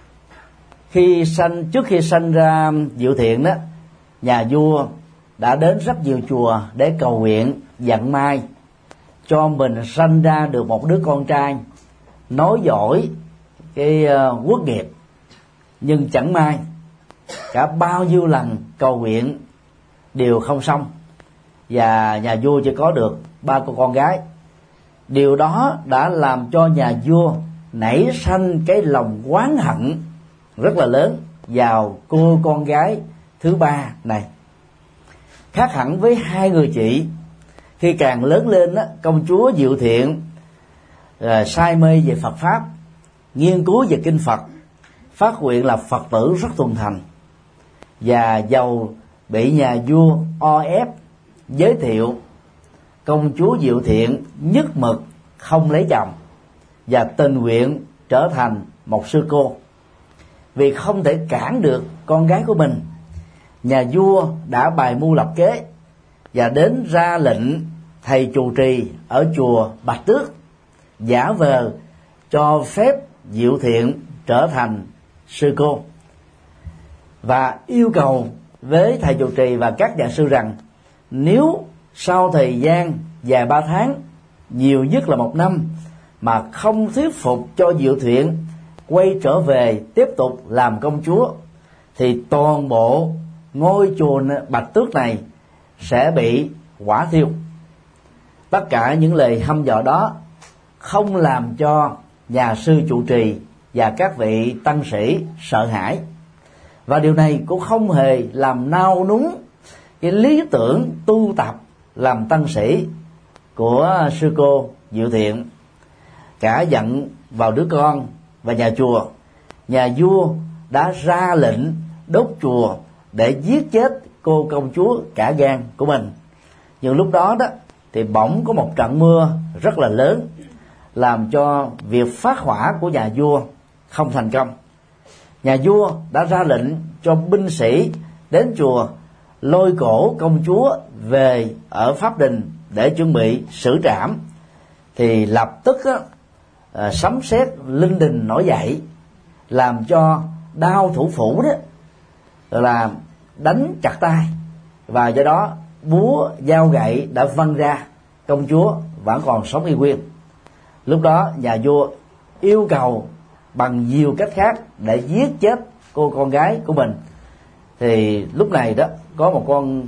Trước khi sanh ra Diệu Thiện đó, nhà vua đã đến rất nhiều chùa để cầu nguyện vận may cho mình sanh ra được một đứa con trai nối dõi cái quốc nghiệp. Nhưng chẳng may, cả bao nhiêu lần cầu nguyện đều không xong, và nhà vua chỉ có được 3 cô con gái. Điều đó đã làm cho nhà vua nảy sanh cái lòng oán hận rất là lớn vào cô con gái thứ 3 này. Khác hẳn với 2 người chị, khi càng lớn lên công chúa Diệu Thiện say mê về Phật pháp, nghiên cứu về kinh Phật, phát nguyện là Phật tử rất thuần thành, và giàu bị nhà vua o ép giới thiệu công chúa Diệu Thiện nhất mực không lấy chồng và tình nguyện trở thành một sư cô. Vì không thể cản được con gái của mình, nhà vua đã bày mưu lập kế và đến ra lệnh thầy trụ trì ở chùa Bạch Tước giả vờ cho phép Diệu Thiện trở thành sư cô, và yêu cầu với thầy trụ trì và các nhà sư rằng nếu sau thời gian vài 3 tháng, nhiều nhất là 1 năm, mà không thuyết phục cho Diệu Thiện quay trở về tiếp tục làm công chúa, thì toàn bộ ngôi chùa Bạch Tước này sẽ bị hỏa thiêu. Tất cả những lời hăm dọa đó không làm cho nhà sư trụ trì và các vị tăng sĩ sợ hãi, và điều này cũng không hề làm nao núng cái lý tưởng tu tập làm tăng sĩ của sư cô Diệu Thiện. Cả giận vào đứa con và nhà chùa, nhà vua đã ra lệnh đốt chùa để giết chết cô công chúa cả gan của mình. Nhưng lúc đó thì bỗng có một trận mưa rất là lớn, làm cho việc phát hỏa của nhà vua không thành công. Nhà vua đã ra lệnh cho binh sĩ đến chùa lôi cổ công chúa về ở pháp đình để chuẩn bị xử trảm. Thì lập tức sấm sét linh đình nổi dậy, làm cho đao thủ phủ đó là đánh chặt tay, và do đó búa dao gậy đã văng ra, công chúa vẫn còn sống y nguyên. Lúc đó nhà vua yêu cầu bằng nhiều cách khác để giết chết cô con gái của mình. Thì lúc này đó có một con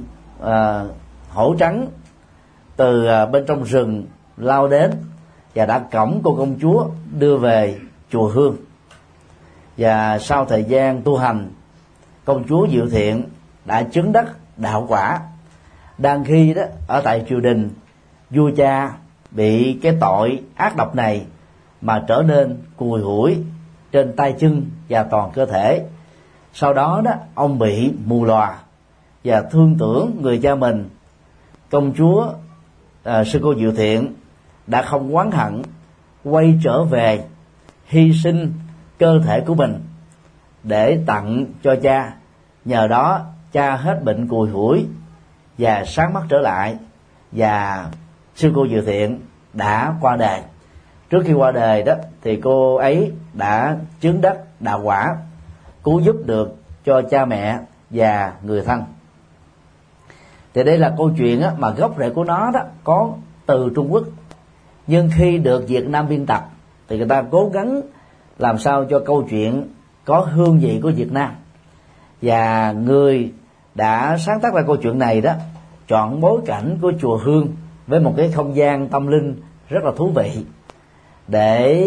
hổ trắng từ bên trong rừng lao đến và đã cõng cô công chúa đưa về chùa Hương. Và sau thời gian tu hành, công chúa Diệu Thiện đã chứng đắc đạo quả. Đang khi đó ở tại triều đình, vua cha bị cái tội ác độc này mà trở nên cùi hủi trên tay chân và toàn cơ thể. Sau đó ông bị mù lòa và thương tưởng người cha mình. Công chúa sư cô Diệu Thiện đã không oán hận, quay trở về hy sinh cơ thể của mình để tặng cho cha. Nhờ đó cha hết bệnh cùi hủi và sáng mắt trở lại, và sư cô Diệu Thiện đã qua đời. Trước khi qua đời đó thì cô ấy đã chứng đắc đạo quả, cứu giúp được cho cha mẹ và người thân. Thì đây là câu chuyện mà gốc rễ của nó đó có từ Trung Quốc, nhưng khi được Việt Nam biên tập thì người ta cố gắng làm sao cho câu chuyện có hương vị của Việt Nam. Và người đã sáng tác ra câu chuyện này đó chọn bối cảnh của chùa Hương với một cái không gian tâm linh rất là thú vị để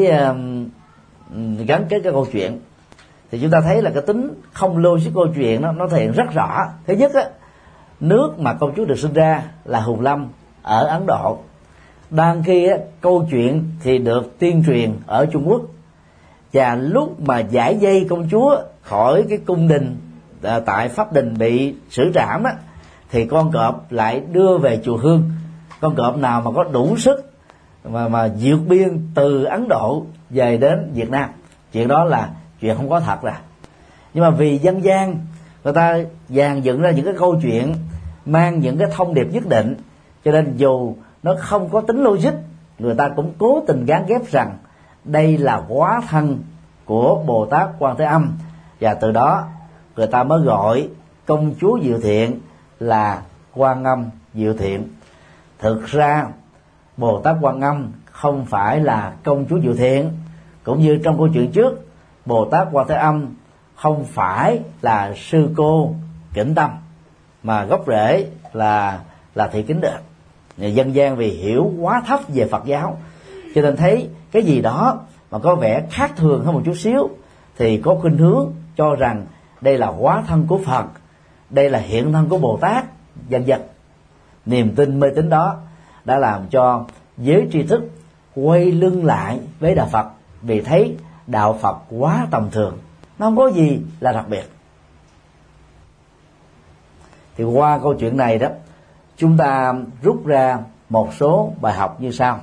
gắn kết cái câu chuyện. Thì chúng ta thấy là cái tính không logic câu chuyện nó thể hiện rất rõ. Thứ nhất nước mà công chúa được sinh ra là Hùng Lâm ở Ấn Độ, đang khi câu chuyện thì được tuyên truyền ở Trung Quốc. Và lúc mà giải dây công chúa khỏi cái cung đình tại pháp đình bị xử trảm thì con cọp lại đưa về chùa Hương. Con cọp nào mà có đủ sức mà vượt biên từ Ấn Độ về đến Việt Nam. Chuyện đó là chuyện không có thật ra. Nhưng mà vì dân gian người ta dàn dựng ra những cái câu chuyện mang những cái thông điệp nhất định, cho nên dù nó không có tính logic, người ta cũng cố tình gán ghép rằng đây là hóa thân của Bồ Tát Quan Thế Âm, và từ đó người ta mới gọi công chúa Diệu Thiện là Quan Âm Diệu Thiện. Thực ra Bồ Tát Quan Âm không phải là công chúa Diệu Thiện, cũng như trong câu chuyện trước, Bồ Tát Quan Thế Âm không phải là sư cô Kính Tâm, mà gốc rễ là Thị Kính Đền. Dân gian vì hiểu quá thấp về Phật giáo, cho nên thấy cái gì đó mà có vẻ khác thường hơn một chút xíu thì có khuynh hướng cho rằng đây là hóa thân của Phật, đây là hiện thân của Bồ Tát, vân vân. Niềm tin mê tín đó đã làm cho giới tri thức quay lưng lại với đạo Phật, vì thấy đạo Phật quá tầm thường, nó không có gì là đặc biệt. Thì qua câu chuyện này đó, chúng ta rút ra một số bài học như sau.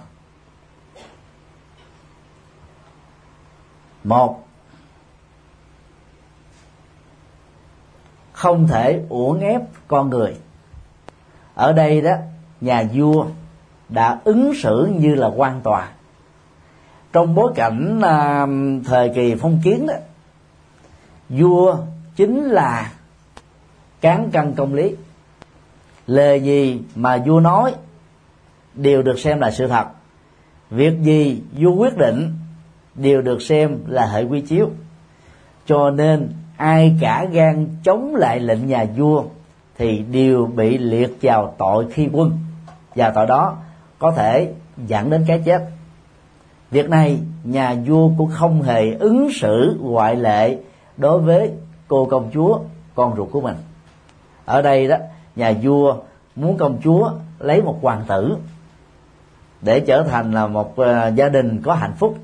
Một, không thể uổng ép con người. Ở đây đó, nhà vua đã ứng xử như là quan tòa. Trong bối cảnh thời kỳ phong kiến đó, vua chính là cán cân công lý. Lời gì mà vua nói đều được xem là sự thật. Việc gì vua quyết định đều được xem là hệ quy chiếu. Cho nên ai cả gan chống lại lệnh nhà vua thì đều bị liệt vào tội khi quân, và tội đó có thể dẫn đến cái chết. Việc này nhà vua cũng không hề ứng xử ngoại lệ đối với cô công chúa, con ruột của mình. Ở đây đó, nhà vua muốn công chúa lấy một hoàng tử để trở thành là một gia đình có hạnh phúc,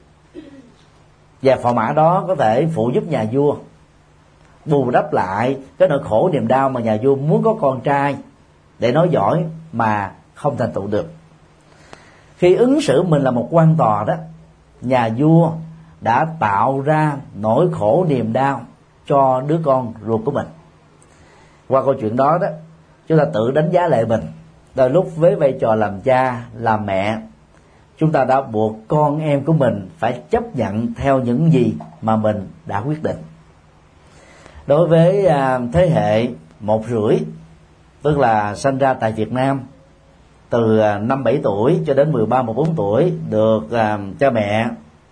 và phò mã đó có thể phụ giúp nhà vua bù đắp lại cái nỗi khổ niềm đau mà nhà vua muốn có con trai để nói giỏi mà không thành tựu được. Khi ứng xử mình là một quan tòa đó, nhà vua đã tạo ra nỗi khổ niềm đau cho đứa con ruột của mình. Qua câu chuyện đó đó, chúng ta tự đánh giá lại mình. Đôi lúc với vai trò làm cha, làm mẹ, chúng ta đã buộc con em của mình phải chấp nhận theo những gì mà mình đã quyết định. Đối với thế hệ 1,5, tức là sinh ra tại Việt Nam từ 5-7 tuổi cho đến 13-14 tuổi, được cha mẹ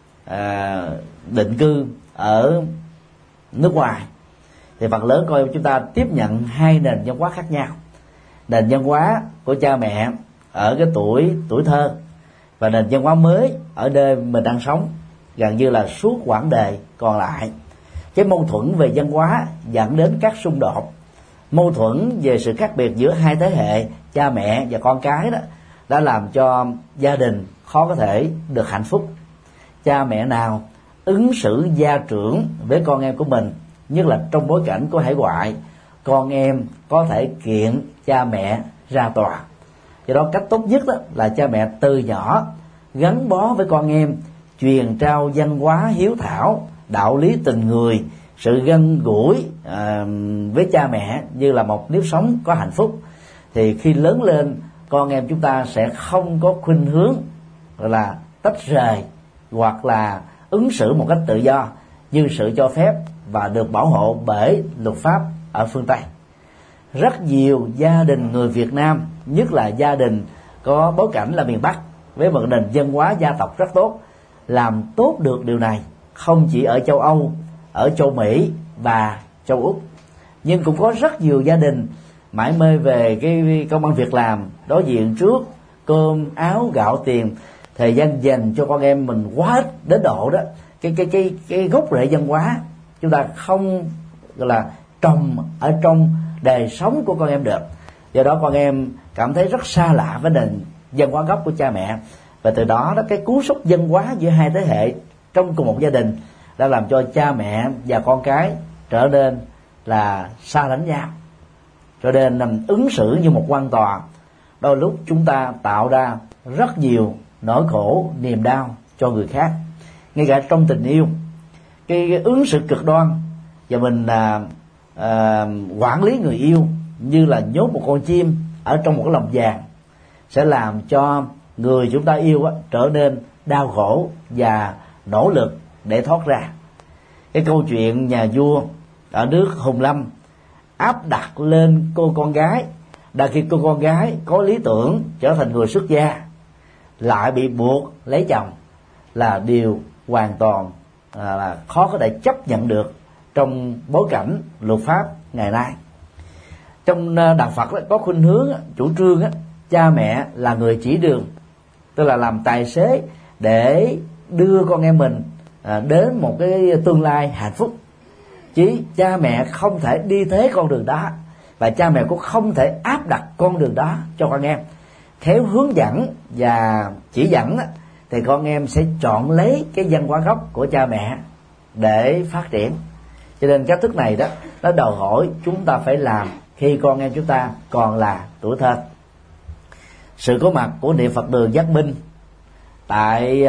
định cư ở nước ngoài, thì phần lớn coi chúng ta tiếp nhận hai nền văn hóa khác nhau. Nền văn hóa của cha mẹ ở cái tuổi thơ, và nền văn hóa mới ở nơi mình đang sống gần như là suốt quãng đời còn lại. Cái mâu thuẫn về văn hóa dẫn đến các xung đột, mâu thuẫn về sự khác biệt giữa hai thế hệ cha mẹ và con cái đó đã làm cho gia đình khó có thể được hạnh phúc. Cha mẹ nào ứng xử gia trưởng với con em của mình, nhất là trong bối cảnh của hải ngoại, con em có thể kiện cha mẹ ra tòa. Do đó cách tốt nhất đó là cha mẹ từ nhỏ gắn bó với con em, truyền trao văn hóa hiếu thảo, đạo lý tình người, sự gần gũi với cha mẹ như là một nếp sống có hạnh phúc, thì khi lớn lên con em chúng ta sẽ không có khuynh hướng gọi là tách rời hoặc là ứng xử một cách tự do như sự cho phép và được bảo hộ bởi luật pháp ở phương Tây. Rất nhiều gia đình người Việt Nam, nhất là gia đình có bối cảnh là miền Bắc với một nền văn hóa gia tộc rất tốt, làm tốt được điều này không chỉ ở châu Âu, ở châu Mỹ và châu Úc, nhưng cũng có rất nhiều gia đình mải mê về cái công ăn việc làm, đối diện trước cơm áo gạo tiền, thời gian dành cho con em mình quá ít đến độ đó cái gốc rễ văn hóa chúng ta không gọi là trồng ở trong đời sống của con em được. Do đó con em cảm thấy rất xa lạ với nền văn hóa gốc của cha mẹ, và từ đó cái cú sốc văn hóa giữa hai thế hệ trong cùng một gia đình đã làm cho cha mẹ và con cái trở nên là xa lánh nhau. Cho nên ứng xử như một quan tòa, đôi lúc chúng ta tạo ra rất nhiều nỗi khổ niềm đau cho người khác. Ngay cả trong tình yêu, cái ứng xử cực đoan và mình quản lý người yêu như là nhốt một con chim ở trong một cái lồng vàng sẽ làm cho người chúng ta yêu trở nên đau khổ và nỗ lực để thoát ra. Cái câu chuyện nhà vua ở nước Hùng Lâm áp đặt lên cô con gái, đã khi cô con gái có lý tưởng trở thành người xuất gia lại bị buộc lấy chồng là điều hoàn toàn là khó có thể chấp nhận được trong bối cảnh luật pháp ngày nay. Trong đạo Phật có khuynh hướng chủ trương cha mẹ là người chỉ đường, tức là làm tài xế để đưa con em mình đến một cái tương lai hạnh phúc, chứ cha mẹ không thể đi thế con đường đó, và cha mẹ cũng không thể áp đặt con đường đó cho con em. Khéo hướng dẫn và chỉ dẫn thì con em sẽ chọn lấy cái văn hóa gốc của cha mẹ để phát triển. Cho nên cách thức này đó nó đòi hỏi chúng ta phải làm khi con em chúng ta còn là tuổi thơ. Sự có mặt của niệm Phật đường Giác Minh tại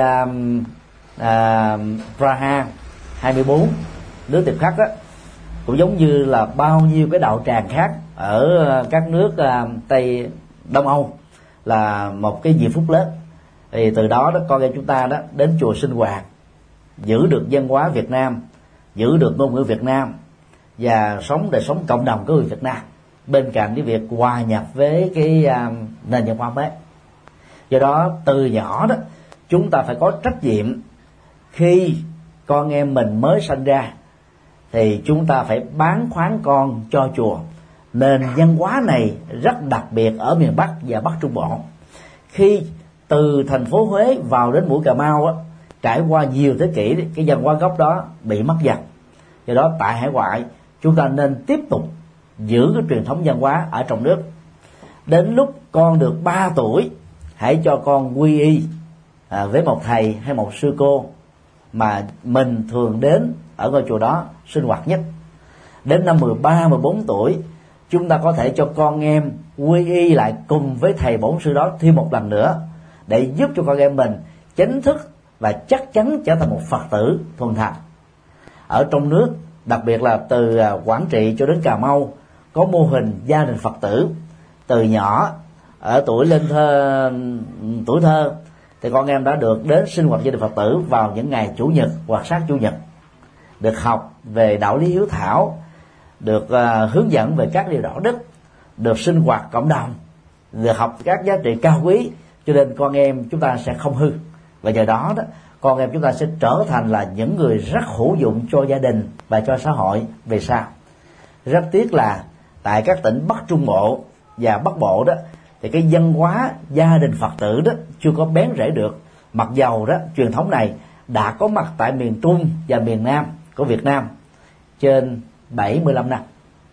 Praha 24 nước Tiệp Khắc đó, cũng giống như là bao nhiêu cái đạo tràng khác ở các nước Tây Đông Âu, là một cái diễm phúc lớn. Thì từ đó con em chúng ta đó đến chùa sinh hoạt, giữ được văn hóa Việt Nam, giữ được ngôn ngữ Việt Nam và sống đời sống cộng đồng của người Việt Nam, bên cạnh cái việc hòa nhập với cái nền văn hóa mới. Do đó từ nhỏ đó chúng ta phải có trách nhiệm, khi con em mình mới sinh ra thì chúng ta phải bán khoán con cho chùa. Nền văn hóa này rất đặc biệt ở miền Bắc và Bắc Trung Bộ. Khi từ thành phố Huế vào đến mũi Cà Mau á, trải qua nhiều thế kỷ, cái văn hóa gốc đó bị mất dần. Do đó tại hải ngoại chúng ta nên tiếp tục giữ cái truyền thống văn hóa ở trong nước. Đến lúc con được 3 tuổi, hãy cho con quy y với một thầy hay một sư cô mà mình thường đến ở ngôi chùa đó sinh hoạt nhất. Đến năm 13, 14 tuổi, chúng ta có thể cho con em quy y lại cùng với thầy bổn sư đó thêm một lần nữa, để giúp cho con em mình chính thức và chắc chắn trở thành một Phật tử thuần thành. Ở trong nước, đặc biệt là từ Quảng Trị cho đến Cà Mau, có mô hình gia đình Phật tử. Từ nhỏ, ở tuổi lên tuổi thơ, thì con em đã được đến sinh hoạt gia đình Phật tử vào những ngày Chủ nhật hoặc sát Chủ nhật, được học về đạo lý hiếu thảo, được hướng dẫn về các điều đạo đức, được sinh hoạt cộng đồng, được học các giá trị cao quý, cho nên con em chúng ta sẽ không hư. Và nhờ đó con em chúng ta sẽ trở thành là những người rất hữu dụng cho gia đình và cho xã hội về sau. Rất tiếc là tại các tỉnh Bắc Trung Bộ và Bắc Bộ đó, thì cái văn hóa gia đình Phật tử đó chưa có bén rễ được, mặc dầu đó truyền thống này đã có mặt tại miền Trung và miền Nam của Việt Nam trên 75 năm.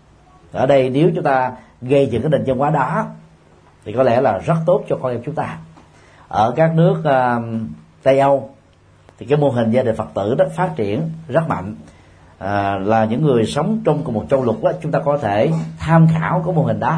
Ở đây nếu chúng ta gây dựng cái nền văn hóa đó thì có lẽ là rất tốt cho con em chúng ta. Ở các nước Tây Âu thì cái mô hình gia đình Phật tử đó phát triển rất mạnh. Là những người sống trong cùng một châu lục đó, chúng ta có thể tham khảo cái mô hình đó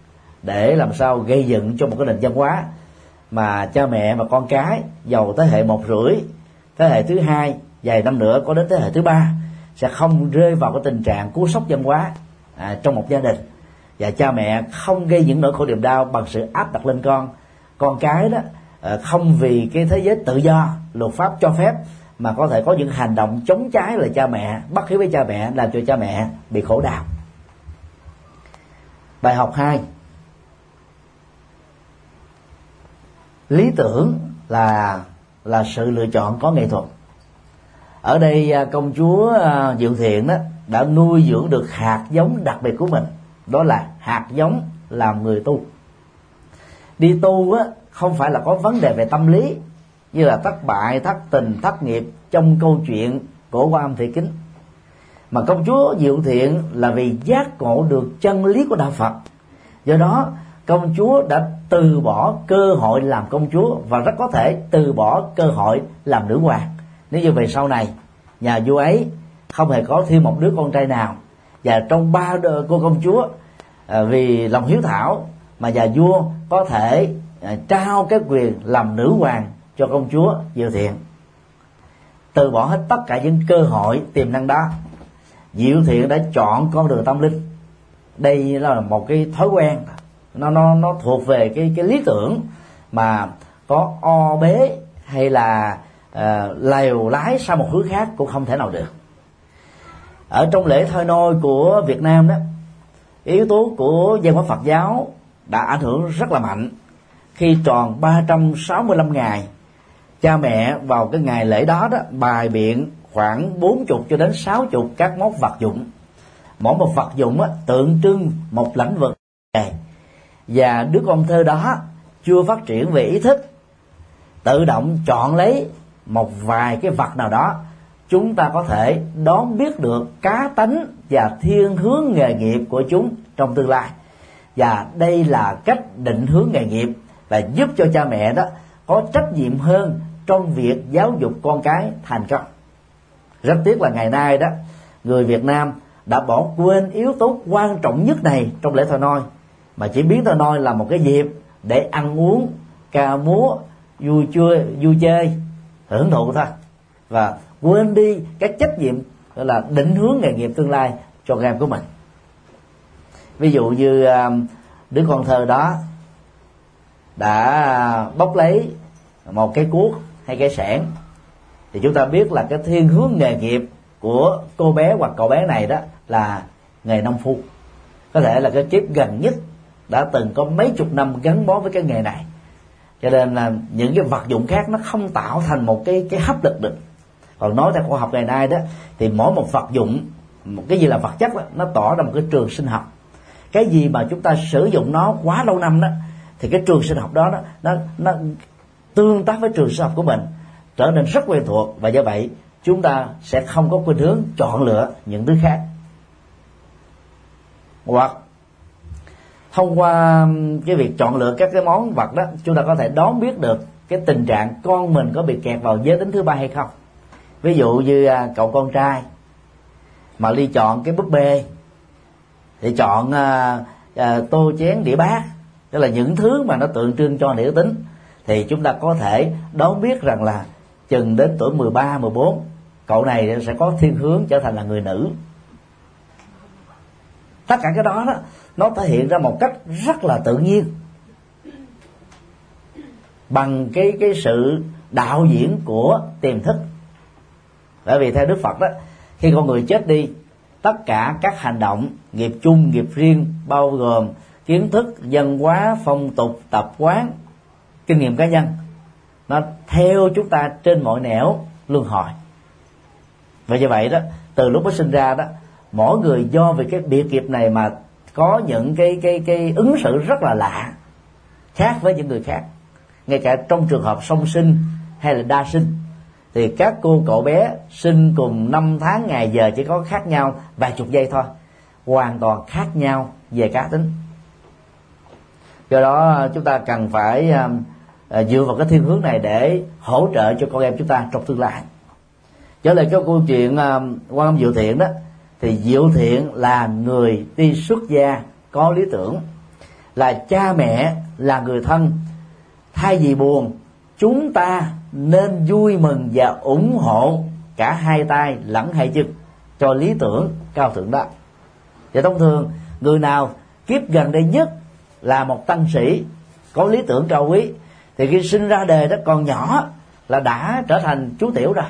để làm sao gây dựng cho một cái nền văn hóa mà cha mẹ và con cái giàu thế hệ 1 rưỡi, thế hệ thứ 2, vài năm nữa có đến thế hệ thứ 3 sẽ không rơi vào cái tình trạng cú sốc văn hóa trong một gia đình, và cha mẹ không gây những nỗi khổ niềm đau bằng sự áp đặt lên con cái đó không vì cái thế giới tự do luật pháp cho phép mà có thể có những hành động chống trái lời cha mẹ, bất hiếu với cha mẹ, làm cho cha mẹ bị khổ đau. Bài học 2: lý tưởng là sự lựa chọn có nghệ thuật. Ở đây công chúa Diệu Thiện đó đã nuôi dưỡng được hạt giống đặc biệt của mình, đó là hạt giống làm người tu. Đi tu á không phải là có vấn đề về tâm lý như là thất bại, thất tình, thất nghiệp trong câu chuyện của Quan Âm Thị Kính, mà công chúa Diệu Thiện là vì giác ngộ được chân lý của đạo Phật. Do đó công chúa đã từ bỏ cơ hội làm công chúa và rất có thể từ bỏ cơ hội làm nữ hoàng, nếu như về sau này nhà vua ấy không hề có thêm một đứa con trai nào, và trong 3 cô công chúa vì lòng hiếu thảo mà nhà vua có thể trao cái quyền làm nữ hoàng cho công chúa Diệu Thiện. Từ bỏ hết tất cả những cơ hội tiềm năng đó, Diệu Thiện đã chọn con đường tâm linh. Đây là một cái thói quen, nó thuộc về cái lý tưởng mà có o bế hay là lèo lái sang một hướng khác cũng không thể nào được. Ở trong lễ thôi nôi của Việt Nam đó, yếu tố của văn hóa Phật giáo đã ảnh hưởng rất là mạnh. Khi tròn 365 ngày, cha mẹ vào cái ngày lễ đó bài biện khoảng 40 cho đến 60 các món vật dụng. Mỗi một vật dụng tượng trưng một lĩnh vực, và đứa con thơ đó chưa phát triển về ý thức, tự động chọn lấy một vài cái vật nào đó, chúng ta có thể đón biết được cá tánh và thiên hướng nghề nghiệp của chúng trong tương lai. Và đây là cách định hướng nghề nghiệp và giúp cho cha mẹ đó có trách nhiệm hơn trong việc giáo dục con cái thành công. Rất tiếc là ngày nay đó, người Việt Nam đã bỏ quên yếu tố quan trọng nhất này trong lễ thọ nôi, mà chỉ biến thọ nôi là một cái dịp để ăn uống, ca múa, vui chơi, hưởng thụ thôi, và quên đi cái trách nhiệm gọi là định hướng nghề nghiệp tương lai cho các em của mình. Ví dụ như đứa con thơ đó đã bóc lấy một cái cuốc hay cái xẻng, thì chúng ta biết là cái thiên hướng nghề nghiệp của cô bé hoặc cậu bé này đó là nghề nông phu, có thể là cái kiếp gần nhất đã từng có mấy chục năm gắn bó với cái nghề này, cho nên là những cái vật dụng khác nó không tạo thành một cái hấp lực được. Còn nói theo khoa học ngày nay đó, thì mỗi một vật dụng, một cái gì là vật chất đó, nó tỏ ra một cái trường sinh học. Cái gì mà chúng ta sử dụng nó quá lâu năm đó, thì cái trường sinh học đó nó tương tác với trường sinh học của mình, trở nên rất quen thuộc, và do vậy chúng ta sẽ không có khuynh hướng chọn lựa những thứ khác. Hoặc thông qua cái việc chọn lựa các cái món vật đó, chúng ta có thể đoán biết được cái tình trạng con mình có bị kẹt vào giới tính thứ ba hay không. Ví dụ như cậu con trai mà đi chọn cái búp bê, thì chọn tô chén đĩa bát, tức là những thứ mà nó tượng trưng cho nữ tính, thì chúng ta có thể đoán biết rằng là chừng đến tuổi 13, 14 cậu này sẽ có thiên hướng trở thành là người nữ. Tất cả cái đó nó thể hiện ra một cách rất là tự nhiên bằng cái sự đạo diễn của tiềm thức. Bởi vì theo Đức Phật đó, khi con người chết đi, tất cả các hành động nghiệp chung, nghiệp riêng, bao gồm kiến thức, văn hóa, phong tục, tập quán, kinh nghiệm cá nhân, nó theo chúng ta trên mọi nẻo luân hồi. Và như vậy đó, từ lúc mới sinh ra đó, mỗi người do về cái biệt nghiệp này mà có những cái ứng xử rất là lạ, khác với những người khác. Ngay cả trong trường hợp song sinh hay là đa sinh, thì các cô cậu bé sinh cùng năm tháng ngày giờ chỉ có khác nhau vài chục giây thôi, hoàn toàn khác nhau về cá tính. Do đó chúng ta cần phải dựa vào cái thiên hướng này để hỗ trợ cho con em chúng ta trong tương lai. Trở lại cái câu chuyện Quan Âm Diệu Thiện đó, thì Diệu Thiện là người đi xuất gia có lý tưởng, là cha mẹ, là người thân. Thay vì buồn, chúng ta nên vui mừng và ủng hộ cả hai tay lẫn hai chân cho lý tưởng cao thượng đó. Và thông thường người nào kiếp gần đây nhất là một tăng sĩ có lý tưởng cao quý, thì khi sinh ra đời đó còn nhỏ là đã trở thành chú tiểu rồi.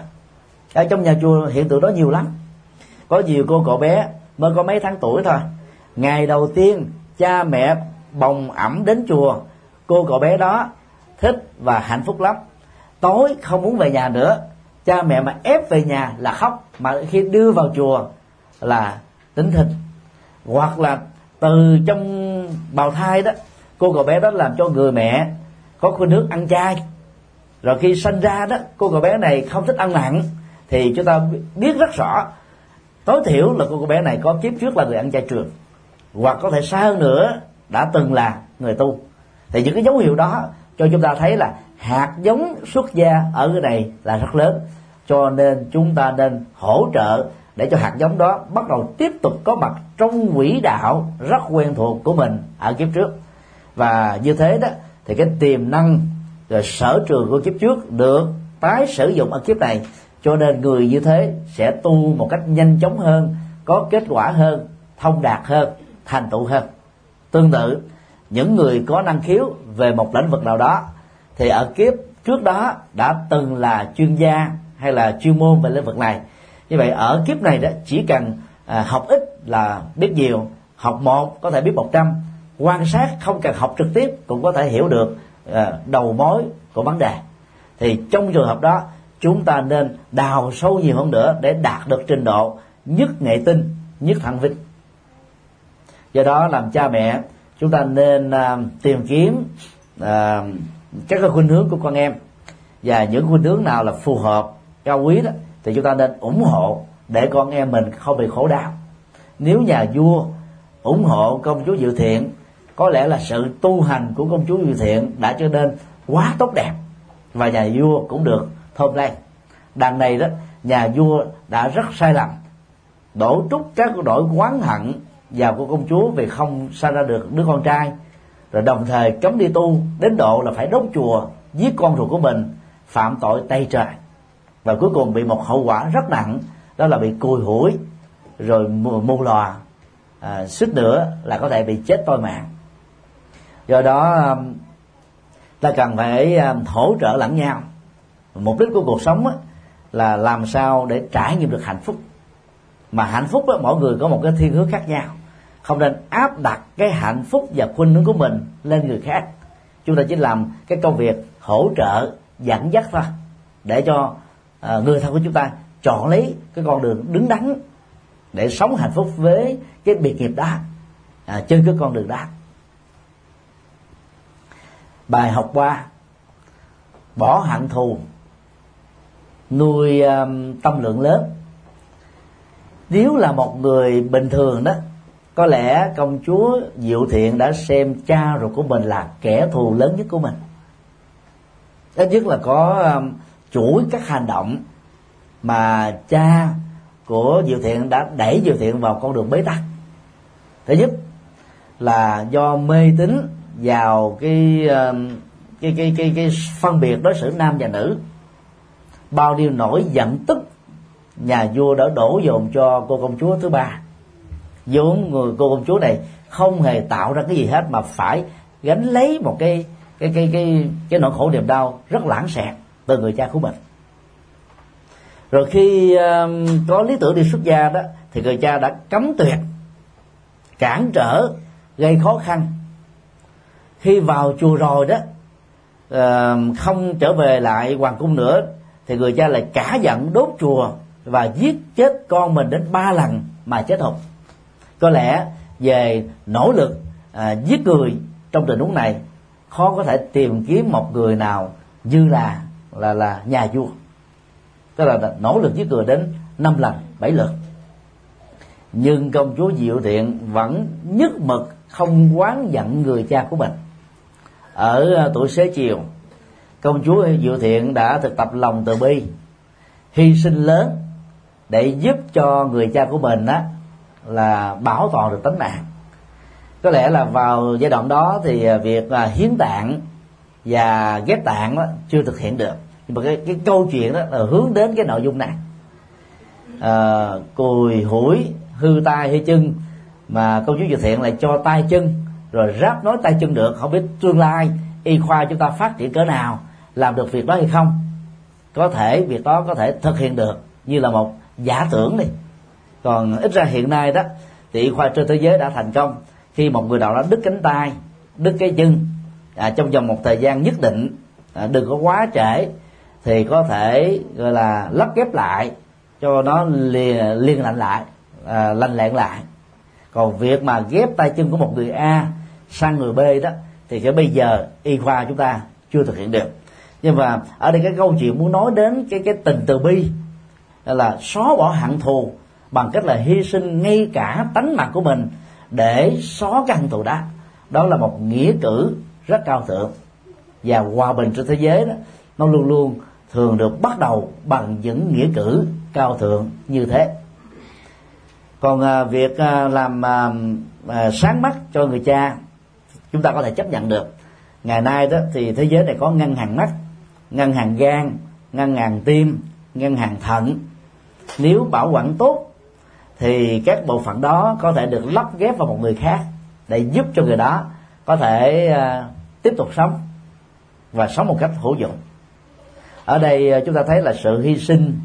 Ở trong nhà chùa hiện tượng đó nhiều lắm. Có nhiều cô cậu bé mới có mấy tháng tuổi thôi, ngày đầu tiên cha mẹ bồng ẵm đến chùa, cô cậu bé đó thích và hạnh phúc lắm. Tối không muốn về nhà nữa, cha mẹ mà ép về nhà là khóc, mà khi đưa vào chùa là tính thinh. Hoặc là từ trong bào thai đó, cô cậu bé đó làm cho người mẹ có khuynh hướng ăn chay. Rồi khi sinh ra đó, cô cậu bé này không thích ăn mặn, thì chúng ta biết rất rõ tối thiểu là cô bé này có kiếp trước là người ăn chay trường, hoặc có thể xa hơn nữa đã từng là người tu. Thì những cái dấu hiệu đó cho chúng ta thấy là hạt giống xuất gia ở cái này là rất lớn, cho nên chúng ta nên hỗ trợ để cho hạt giống đó bắt đầu tiếp tục có mặt trong quỹ đạo rất quen thuộc của mình ở kiếp trước. Và như thế đó thì cái tiềm năng rồi sở trường của kiếp trước được tái sử dụng ở kiếp này, cho nên người như thế sẽ tu một cách nhanh chóng hơn, có kết quả hơn, thông đạt hơn, thành tựu hơn. Tương tự, những người có năng khiếu về một lĩnh vực nào đó thì ở kiếp trước đó đã từng là chuyên gia hay là chuyên môn về lĩnh vực này. Như vậy ở kiếp này đó chỉ cần học ít là biết nhiều, học 1 có thể biết 100, quan sát không cần học trực tiếp cũng có thể hiểu được đầu mối của vấn đề. Thì trong trường hợp đó chúng ta nên đào sâu nhiều hơn nữa để đạt được trình độ nhất nghệ tinh, nhất thăng vinh. Do đó làm cha mẹ chúng ta nên tìm kiếm các cái khuynh hướng của con em, và những khuynh hướng nào là phù hợp, cao quý đó thì chúng ta nên ủng hộ để con em mình không bị khổ đau. Nếu nhà vua ủng hộ công chúa Diệu Thiện, có lẽ là sự tu hành của công chúa Diệu Thiện đã trở nên quá tốt đẹp, và nhà vua cũng được thơm lây. Đằng này đó nhà vua đã rất sai lầm, đổ trút các nỗi oán hận vào cô công chúa vì không sinh ra được đứa con trai, rồi đồng thời cấm đi tu đến độ là phải đốt chùa, giết con ruột của mình, phạm tội tày trời, và cuối cùng bị một hậu quả rất nặng, đó là bị cùi hủi rồi mù lòa, suýt nữa là có thể bị chết toi mạng. Do đó ta cần phải hỗ trợ lẫn nhau. Mục đích của cuộc sống là làm sao để trải nghiệm được hạnh phúc, mà hạnh phúc mỗi người có một cái thiên hướng khác nhau, không nên áp đặt cái hạnh phúc và khuynh hướng của mình lên người khác. Chúng ta chỉ làm cái công việc hỗ trợ dẫn dắt thôi, để cho người thân của chúng ta chọn lấy cái con đường đứng đắn để sống hạnh phúc với cái biệt nghiệp đó, trên cái con đường đó. Bài học 3: bỏ hận thù, nuôi tâm lượng lớn. Nếu là một người bình thường đó, có lẽ công chúa Diệu Thiện đã xem cha ruột của mình là kẻ thù lớn nhất của mình. Ít nhất là có chuỗi các hành động mà cha của Diệu Thiện đã đẩy Diệu Thiện vào con đường bế tắc. Thứ nhất là do mê tín vào cái phân biệt đối xử nam và nữ. Bao nhiêu nỗi giận tức nhà vua đã đổ dồn cho cô công chúa thứ ba, vốn người cô công chúa này không hề tạo ra cái gì hết, mà phải gánh lấy một cái nỗi khổ niềm đau rất lãng xẹt từ người cha của mình. Rồi khi có lý tưởng đi xuất gia đó, thì người cha đã cấm tuyệt, cản trở, gây khó khăn. Khi vào chùa rồi đó, không trở về lại hoàng cung nữa, thì người cha lại cả giận đốt chùa và giết chết con mình đến 3 lần mà chết hụt. Có lẽ về nỗ lực giết người trong tình huống này, khó có thể tìm kiếm một người nào như là nhà vua. Tức là nỗ lực giết người đến 5 lần 7 lượt. Nhưng công chúa Diệu Thiện vẫn nhất mực không oán giận người cha của mình. Ở tuổi xế chiều, công chúa Diệu Thiện đã thực tập lòng từ bi, hy sinh lớn để giúp cho người cha của mình là bảo toàn được tính mạng. Có lẽ là vào giai đoạn đó thì việc hiến tạng và ghép tạng đó chưa thực hiện được, nhưng mà cái câu chuyện đó là hướng đến cái nội dung này. Cùi hủi hư tay hay chân, mà công chúa Diệu Thiện lại cho tay chân, rồi ráp nối tay chân được. Không biết tương lai y khoa chúng ta phát triển cỡ nào, làm được việc đó hay không. Có thể việc đó có thể thực hiện được như là một giả tưởng đi. Còn ít ra hiện nay đó thì y khoa trên thế giới đã thành công. Khi một người nào đó đứt cánh tay, đứt cái chân, trong vòng một thời gian nhất định, đừng có quá trễ, thì có thể gọi là lắp ghép lại cho nó liền lạnh lại, lành lẹn lại. Còn việc mà ghép tay chân của một người A sang người B đó, thì cái bây giờ y khoa chúng ta chưa thực hiện được. Nhưng mà ở đây cái câu chuyện muốn nói đến cái tình từ bi là xóa bỏ hận thù bằng cách là hy sinh ngay cả tánh mạng của mình để xóa cái hận thù đó. Đó là một nghĩa cử rất cao thượng, và hòa bình trên thế giới đó, nó luôn luôn thường được bắt đầu bằng những nghĩa cử cao thượng như thế. Còn việc làm sáng mắt cho người cha, chúng ta có thể chấp nhận được. Ngày nay đó thì thế giới này có ngân hàng mắt, ngân hàng gan, ngân hàng tim, ngân hàng thận. Nếu bảo quản tốt thì các bộ phận đó có thể được lắp ghép vào một người khác để giúp cho người đó có thể tiếp tục sống và sống một cách hữu dụng. Ở đây chúng ta thấy là sự hy sinh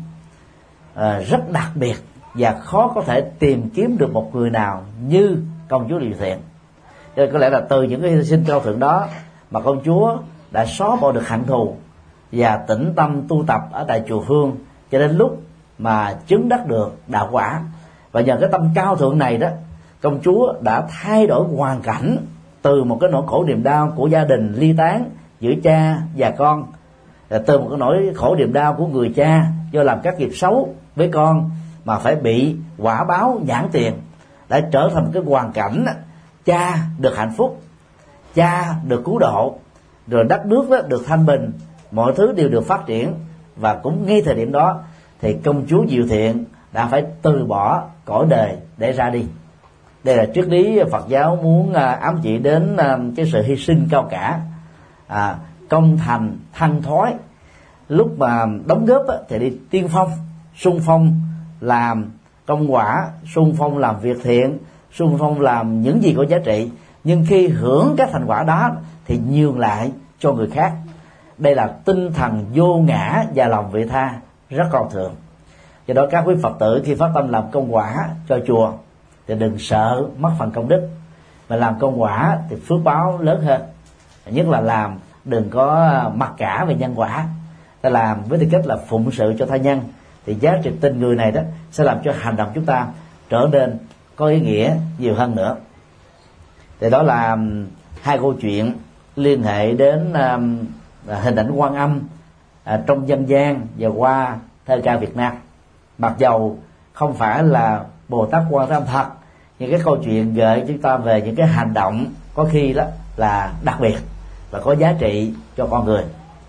rất đặc biệt, và khó có thể tìm kiếm được một người nào như công chúa Diệu Thiện. Cho nên có lẽ là từ những cái hy sinh cao thượng đó mà công chúa đã xóa bỏ được hận thù và tĩnh tâm tu tập ở tại chùa Hương, cho đến lúc mà chứng đắc được đạo quả. Và nhờ cái tâm cao thượng này đó, công chúa đã thay đổi hoàn cảnh từ một cái nỗi khổ niềm đau của gia đình ly tán giữa cha và con, từ một cái nỗi khổ niềm đau của người cha do làm các nghiệp xấu với con mà phải bị quả báo nhãn tiền, đã trở thành một cái hoàn cảnh cha được hạnh phúc, cha được cứu độ, rồi đất nước đó được thanh bình, mọi thứ đều được phát triển. Và cũng ngay thời điểm đó thì công chúa Diệu Thiện đã phải từ bỏ cõi đời để ra đi. Đây là triết lý Phật giáo muốn ám chỉ đến cái sự hy sinh cao cả, công thành thăng thoái. Lúc mà đóng góp thì đi tiên phong, xung phong làm công quả, xung phong làm việc thiện, xung phong làm những gì có giá trị, nhưng khi hưởng các thành quả đó thì nhường lại cho người khác. Đây là tinh thần vô ngã và lòng vị tha rất cao thượng. Do đó các quý Phật tử khi phát tâm làm công quả cho chùa thì đừng sợ mất phần công đức, mà làm công quả thì phước báo lớn hơn. Nhất là làm đừng có mặc cả về nhân quả, ta làm với tư cách là phụng sự cho tha nhân, thì giá trị tình người này đó sẽ làm cho hành động chúng ta trở nên có ý nghĩa nhiều hơn nữa. Thì đó là hai câu chuyện liên hệ đến hình ảnh Quan Âm trong dân gian và qua thơ ca Việt Nam. Mặc dầu không phải là Bồ Tát Quan Thế Âm thật, nhưng cái câu chuyện gợi chúng ta về những cái hành động có khi đó là đặc biệt và có giá trị cho con người.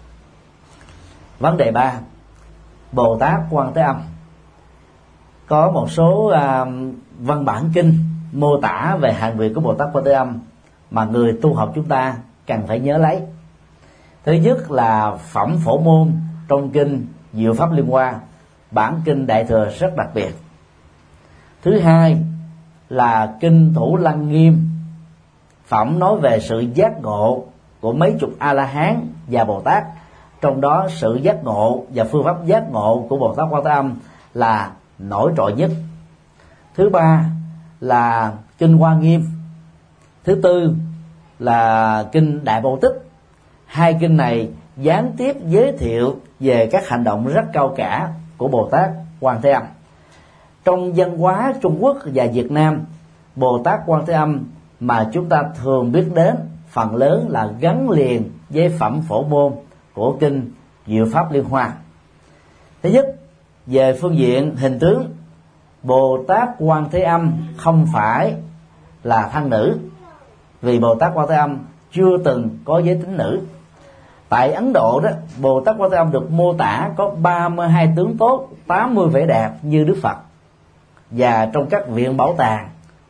Vấn đề 3, Bồ Tát Quan Thế Âm. Có một số văn bản kinh mô tả về hạnh nguyện của Bồ Tát Quan Thế Âm mà người tu học chúng ta cần phải nhớ lấy. Thứ nhất là phẩm Phổ Môn trong kinh Diệu Pháp Liên Hoa, bản kinh Đại Thừa rất đặc biệt. Thứ hai là kinh Thủ Lăng Nghiêm, phẩm nói về sự giác ngộ của mấy chục A-la-hán và Bồ Tát, trong đó sự giác ngộ và phương pháp giác ngộ của Bồ Tát Quan Thế Âm là nổi trội nhất. Thứ ba là kinh Hoa Nghiêm. Thứ tư là kinh Đại Bộ Tích. Hai kinh này gián tiếp giới thiệu về các hành động rất cao cả của Bồ Tát Quan Thế Âm. Trong văn hóa Trung Quốc và Việt Nam, Bồ Tát Quan Thế Âm mà chúng ta thường biết đến phần lớn là gắn liền với phẩm Phổ Môn của kinh Diệu Pháp Liên Hoa. Thứ nhất, về phương diện hình tướng, Bồ Tát Quan Thế Âm không phải là thân nữ, vì Bồ Tát Quan Thế Âm chưa từng có giới tính nữ. Tại Ấn Độ đó, Bồ Tát Quan Thế Âm được mô tả có 32 tướng tốt, 80 vẻ đẹp như Đức Phật. Và trong các viện bảo tàng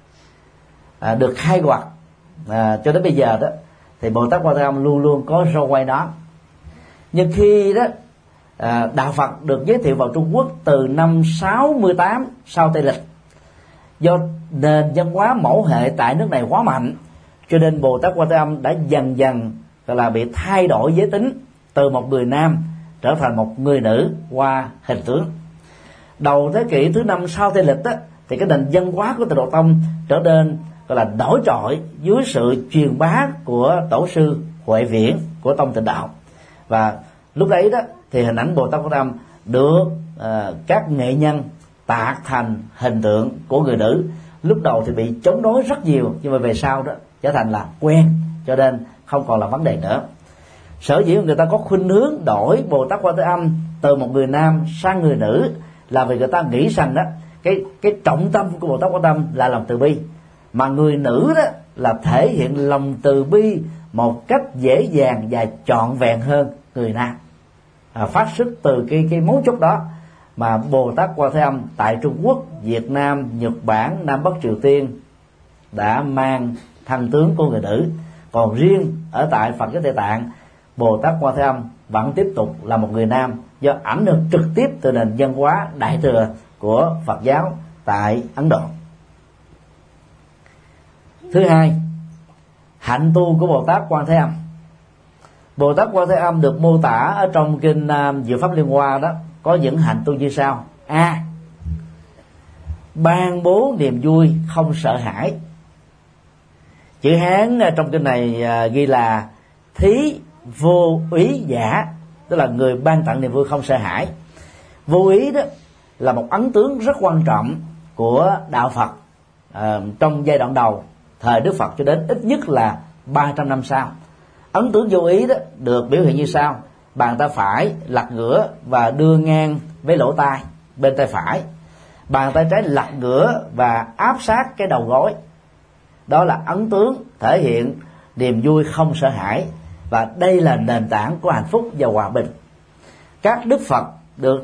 được khai quật cho đến bây giờ đó, thì Bồ Tát Quan Thế Âm luôn luôn có râu quai nón. Nhưng khi đó đạo Phật được giới thiệu vào Trung Quốc từ năm 68 sau Tây Lịch, do nền văn hóa mẫu hệ tại nước này quá mạnh, cho nên Bồ Tát Quan Thế Âm đã dần dần là bị thay đổi giới tính từ một người nam trở thành một người nữ qua hình tướng. Đầu thế kỷ thứ 5 sau Tây Lịch đó, thì cái nền văn hóa của Tịnh Độ Tông trở nên gọi là nổi trội dưới sự truyền bá của tổ sư Huệ Viễn của Tông Tịnh Đạo. Và lúc đấy đó thì hình ảnh Bồ Tát Quan Thế Âm được các nghệ nhân tạc thành hình tượng của người nữ. Lúc đầu thì bị chống đối rất nhiều, nhưng mà về sau đó trở thành là quen, cho nên không còn là vấn đề nữa. Sở dĩ người ta có khuynh hướng đổi Bồ Tát Quan Thế Âm từ một người nam sang người nữ là vì người ta nghĩ rằng đó cái trọng tâm của Bồ Tát Quan Thế Âm là lòng từ bi, mà người nữ đó là thể hiện lòng từ bi một cách dễ dàng và trọn vẹn hơn người nam. Phát xuất từ cái mấu chốt đó mà Bồ Tát Quan Thế Âm tại Trung Quốc, Việt Nam, Nhật Bản, Nam Bắc Triều Tiên đã mang thân tướng của người nữ. Còn riêng ở tại Phật giáo Tây Tạng, Bồ Tát Quan Thế Âm vẫn tiếp tục là một người nam, do ảnh hưởng trực tiếp từ nền văn hóa Đại Thừa của Phật giáo tại Ấn Độ. Thứ hai, hạnh tu của Bồ Tát Quan Thế Âm. Bồ Tát Quan Thế Âm được mô tả ở trong kinh Diệu Pháp Liên Hoa đó, có những hạnh tu như sau. A, ban bố niềm vui không sợ hãi. Chữ Hán trong kinh này ghi là thí vô úy giả, tức là người ban tặng niềm vui không sợ hãi. Vô úy đó là một ấn tướng rất quan trọng của đạo Phật trong giai đoạn đầu thời Đức Phật cho đến ít nhất là 300 năm sau. Ấn tướng vô ý đó được biểu hiện như sau: bàn tay phải lật ngửa và đưa ngang với lỗ tai bên tay phải, bàn tay trái lật ngửa và áp sát cái đầu gối. Đó là ấn tướng thể hiện niềm vui không sợ hãi, và đây là nền tảng của hạnh phúc và hòa bình. Các đức Phật được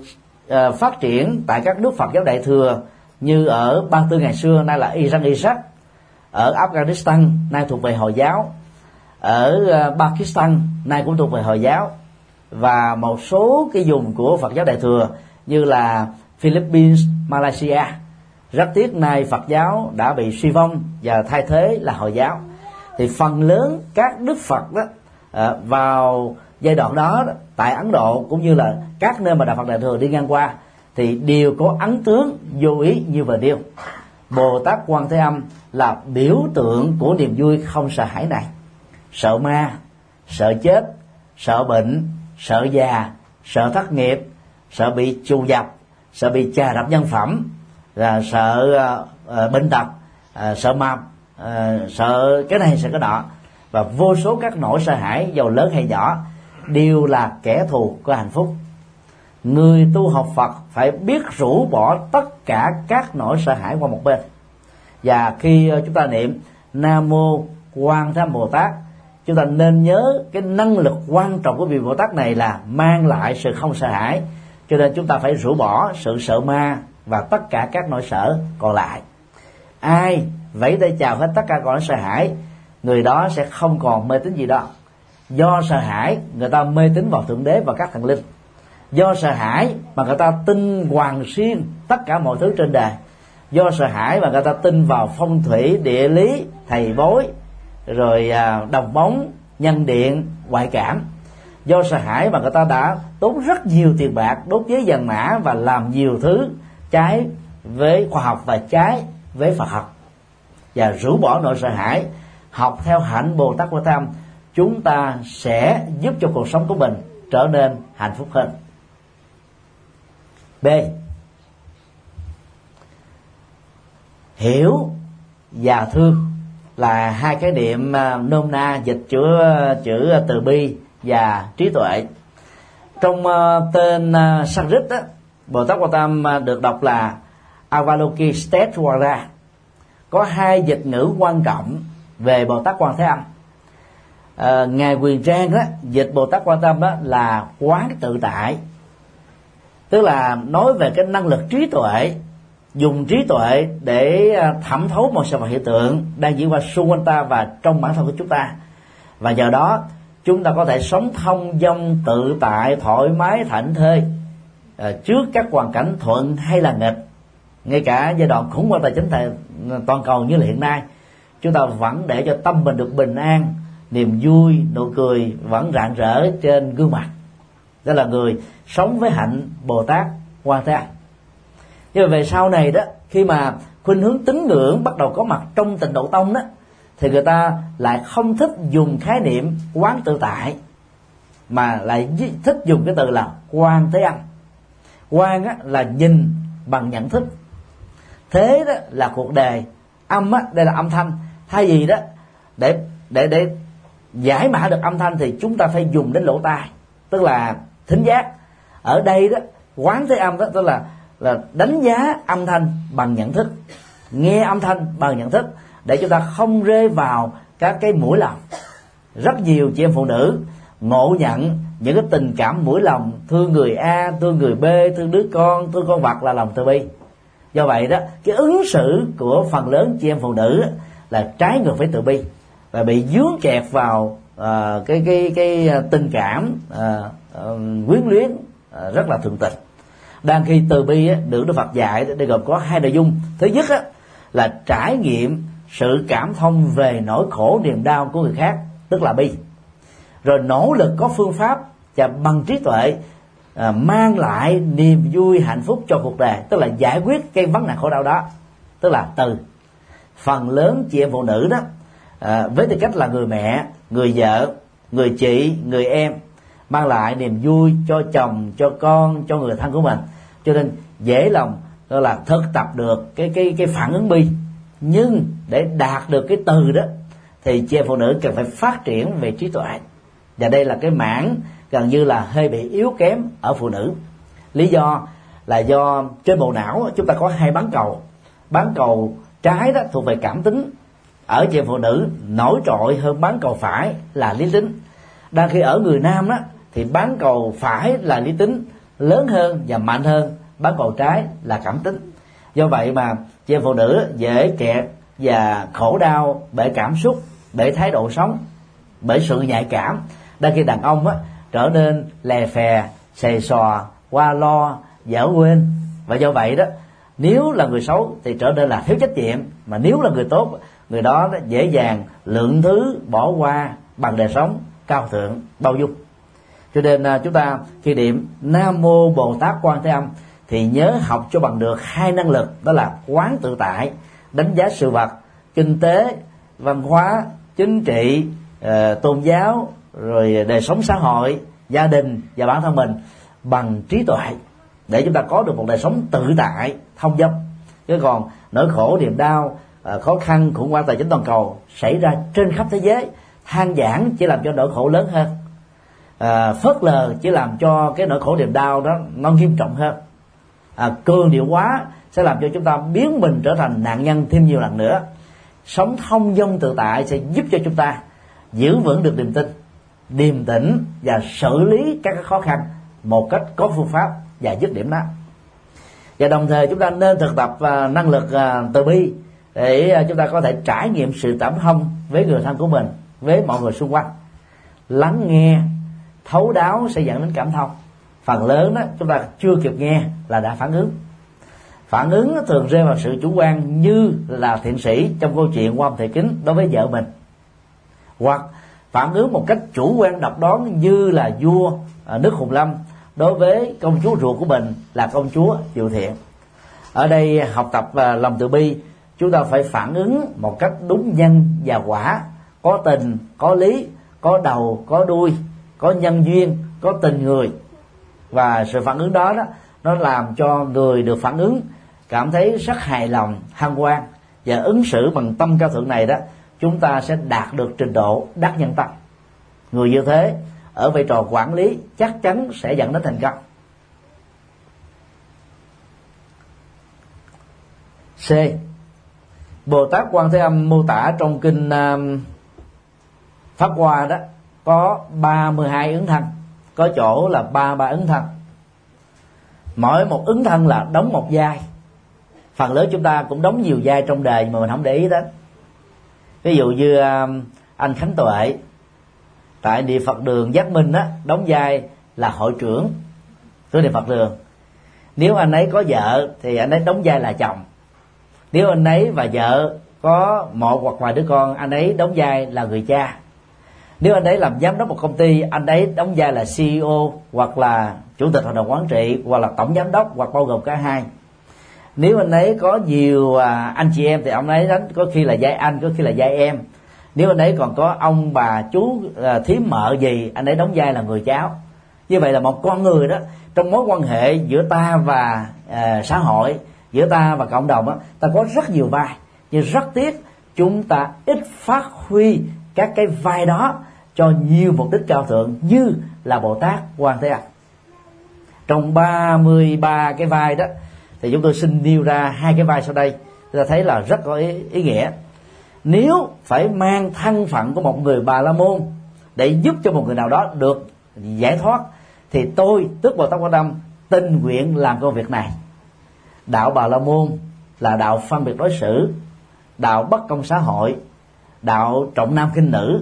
phát triển tại các nước Phật giáo Đại thừa như ở Ba Tư ngày xưa, nay là Iran, Iraq, ở Afghanistan nay thuộc về Hồi giáo, ở Pakistan nay cũng thuộc về Hồi giáo, và một số cái vùng của Phật giáo Đại thừa như là Philippines, Malaysia. Rất tiếc nay Phật giáo đã bị suy vong và thay thế là Hồi giáo. Thì phần lớn các đức Phật đó vào giai đoạn đó tại Ấn Độ cũng như là các nơi mà Đạo Phật Đại thừa đi ngang qua thì đều có ấn tướng vô ý như vừa nêu. Bồ Tát Quan Thế Âm là biểu tượng của niềm vui không sợ hãi này. Sợ ma, sợ chết, sợ bệnh, sợ già, sợ thất nghiệp, sợ bị trù dập, sợ bị chà đạp nhân phẩm, là sợ bệnh tật, sợ mập, sợ cái này sợ cái nọ, và vô số các nỗi sợ hãi dầu lớn hay nhỏ đều là kẻ thù của hạnh phúc. Người tu học Phật phải biết rũ bỏ tất cả các nỗi sợ hãi qua một bên. Và khi chúng ta niệm Nam Mô Quan Thế Âm Bồ Tát, chúng ta nên nhớ cái năng lực quan trọng của vị Bồ Tát này là mang lại sự không sợ hãi. Cho nên chúng ta phải rũ bỏ sự sợ ma và tất cả các nỗi sợ còn lại. Ai vẫy tay chào hết tất cả các nỗi sợ hãi, người đó sẽ không còn mê tín gì đó. Do sợ hãi người ta mê tín vào Thượng Đế và các thần linh. Do sợ hãi mà người ta tin hoàn xuyên tất cả mọi thứ trên đời. Do sợ hãi mà người ta tin vào phong thủy, địa lý, thầy bói, rồi đồng bóng, nhân điện, ngoại cảm. Do sợ hãi mà người ta đã tốn rất nhiều tiền bạc đốt giấy vàng mã và làm nhiều thứ trái với khoa học và trái với Phật học. Và rũ bỏ nỗi sợ hãi, học theo hạnh Bồ Tát Quan Thế Âm, chúng ta sẽ giúp cho cuộc sống của mình trở nên hạnh phúc hơn. B. Hiểu và thương là hai cái niệm nôm na dịch chữ từ bi và trí tuệ. Trong tên Sanskrit đó, Bồ Tát Quan Thế Âm được đọc là Avalokiteshvara. Có hai dịch ngữ quan trọng về Bồ Tát Quan Thế Âm. Ngài Quyền Trang đó dịch Bồ Tát Quan Thế Âm đó là quán tự tại, tức là nói về cái năng lực trí tuệ, dùng trí tuệ để thẩm thấu một sự vật hiện tượng đang diễn ra xung quanh ta và trong bản thân của chúng ta, và nhờ đó chúng ta có thể sống thông dong tự tại, thoải mái, thảnh thơi trước các hoàn cảnh thuận hay là nghịch. Ngay cả giai đoạn khủng hoảng tài chính toàn cầu như là hiện nay, chúng ta vẫn để cho tâm mình được bình an, niềm vui, nụ cười vẫn rạng rỡ trên gương mặt. Đó là người sống với hạnh Bồ Tát Quan Thế Âm. Nhưng mà về sau này đó, khi mà khuynh hướng tín ngưỡng bắt đầu có mặt trong Tịnh Độ Tông đó, thì người ta lại không thích dùng khái niệm quán tự tại, mà lại thích dùng cái từ là Quan Thế Âm. Quan á, là nhìn bằng nhận thức, thế đó là cuộc đời, âm á, đây là âm thanh. Thay vì đó để giải mã được âm thanh thì chúng ta phải dùng đến lỗ tai, tức là thính giác. Ở đây đó, Quán Thế Âm đó tức là đánh giá âm thanh bằng nhận thức, nghe âm thanh bằng nhận thức, để chúng ta không rơi vào các cái mũi lòng. Rất nhiều chị em phụ nữ ngộ nhận những cái tình cảm mũi lòng, thương người A, thương người B, thương đứa con, thương con vật là lòng từ bi. Do vậy đó, cái ứng xử của phần lớn chị em phụ nữ là trái ngược với từ bi và bị dướng kẹt vào cái tình cảm quyến luyến rất là thường tình. Đang khi từ bi được Đức Phật dạy để gồm có hai nội dung. Thứ nhất là trải nghiệm sự cảm thông về nỗi khổ niềm đau của người khác, tức là bi, rồi nỗ lực có phương pháp và bằng trí tuệ mang lại niềm vui hạnh phúc cho cuộc đời, tức là giải quyết cái vấn nạn khổ đau đó, tức là từ. Phần lớn chị em phụ nữ đó với tư cách là người mẹ, người vợ, người chị, người em, mang lại niềm vui cho chồng, cho con, cho người thân của mình, cho nên dễ lòng đó là thực tập được cái phản ứng bi. Nhưng để đạt được cái từ đó thì chị em phụ nữ cần phải phát triển về trí tuệ, và đây là cái mảng gần như là hơi bị yếu kém ở phụ nữ. Lý do là do trên bộ não chúng ta có hai bán cầu trái đó thuộc về cảm tính, ở chị em phụ nữ nổi trội hơn bán cầu phải là lý tính. Đang khi ở người nam đó thì bán cầu phải là lý tính, lớn hơn và mạnh hơn bán cầu trái là cảm tính. Do vậy mà chị em phụ nữ dễ kẹt và khổ đau bởi cảm xúc, bởi thái độ sống, bởi sự nhạy cảm, đang khi đàn ông trở nên lè phè, xề xò, qua lo, dở quên. Và do vậy đó, nếu là người xấu thì trở nên là thiếu trách nhiệm, mà nếu là người tốt, người đó dễ dàng lượng thứ bỏ qua bằng đời sống cao thượng, bao dung. Cho nên chúng ta khi niệm Nam Mô Bồ Tát Quan Thế Âm thì nhớ học cho bằng được hai năng lực, đó là quán tự tại, đánh giá sự vật, kinh tế, văn hóa, chính trị, tôn giáo, rồi đời sống xã hội, gia đình và bản thân mình bằng trí tuệ, để chúng ta có được một đời sống tự tại, thông dong. Chứ còn nỗi khổ, niềm đau, khó khăn, khủng hoảng tài chính toàn cầu xảy ra trên khắp thế giới, than vãn chỉ làm cho nỗi khổ lớn hơn, phớt lờ chỉ làm cho cái nỗi khổ niềm đau đó nó nghiêm trọng hơn, cường điệu quá sẽ làm cho chúng ta biến mình trở thành nạn nhân thêm nhiều lần nữa. Sống thông dong tự tại sẽ giúp cho chúng ta giữ vững được niềm tin, điềm tĩnh và xử lý các khó khăn một cách có phương pháp và dứt điểm đó. Và đồng thời chúng ta nên thực tập năng lực từ bi để chúng ta có thể trải nghiệm sự cảm thông với người thân của mình, với mọi người xung quanh. Lắng nghe thấu đáo sẽ dẫn đến cảm thông. Phần lớn đó chúng ta chưa kịp nghe là đã phản ứng. Phản ứng thường rơi vào sự chủ quan, như là thiện sĩ trong câu chuyện Quan Âm Thị Kính đối với vợ mình, hoặc phản ứng một cách chủ quan độc đoán như là vua nước Hùng Lâm đối với công chúa ruột của mình là công chúa Diệu Thiện. Ở đây học tập lòng từ bi, chúng ta phải phản ứng một cách đúng nhân và quả, có tình, có lý, có đầu, có đuôi, có nhân duyên, có tình người. Và sự phản ứng đó nó làm cho người được phản ứng cảm thấy rất hài lòng, hân hoan, và ứng xử bằng tâm cao thượng này đó, chúng ta sẽ đạt được trình độ đắc nhân tâm. Người như thế ở vai trò quản lý chắc chắn sẽ dẫn đến thành công. C. Bồ Tát Quan Thế Âm mô tả trong kinh Pháp Hoa đó có 32 ứng thân, có chỗ là 33 ứng thân. Mỗi một ứng thân là đóng một vai. Phần lớn chúng ta cũng đóng nhiều vai trong đời mà mình không để ý đến. Ví dụ như anh Khánh Tuệ tại Niệm Phật đường Giác Minh á, đóng vai là hội trưởng của Niệm Phật đường. Nếu anh ấy có vợ thì anh ấy đóng vai là chồng. Nếu anh ấy và vợ có một hoặc vài đứa con, anh ấy đóng vai là người cha. Nếu anh ấy làm giám đốc một công ty, anh ấy đóng vai là CEO hoặc là chủ tịch hội đồng quản trị, hoặc là tổng giám đốc, hoặc bao gồm cả hai. Nếu anh ấy có nhiều anh chị em thì ông ấy đánh có khi là vai anh, có khi là vai em. Nếu anh ấy còn có ông bà chú thím mợ gì, anh ấy đóng vai là người cháu. Như vậy là một con người đó, trong mối quan hệ giữa ta và xã hội, giữa ta và cộng đồng đó, ta có rất nhiều vai, nhưng rất tiếc chúng ta ít phát huy các cái vai đó cho nhiều mục đích cao thượng như là Bồ Tát Quan Thế Âm. Trong 33 cái vai đó thì chúng tôi xin nêu ra hai cái vai sau đây, chúng ta thấy là rất có ý nghĩa. Nếu phải mang thân phận của một người Bà La Môn để giúp cho một người nào đó được giải thoát, thì tôi, tức Bồ Tát Quan Thế Âm, tình nguyện làm công việc này. Đạo Bà La Môn là đạo phân biệt đối xử, đạo bất công xã hội, đạo trọng nam khinh nữ,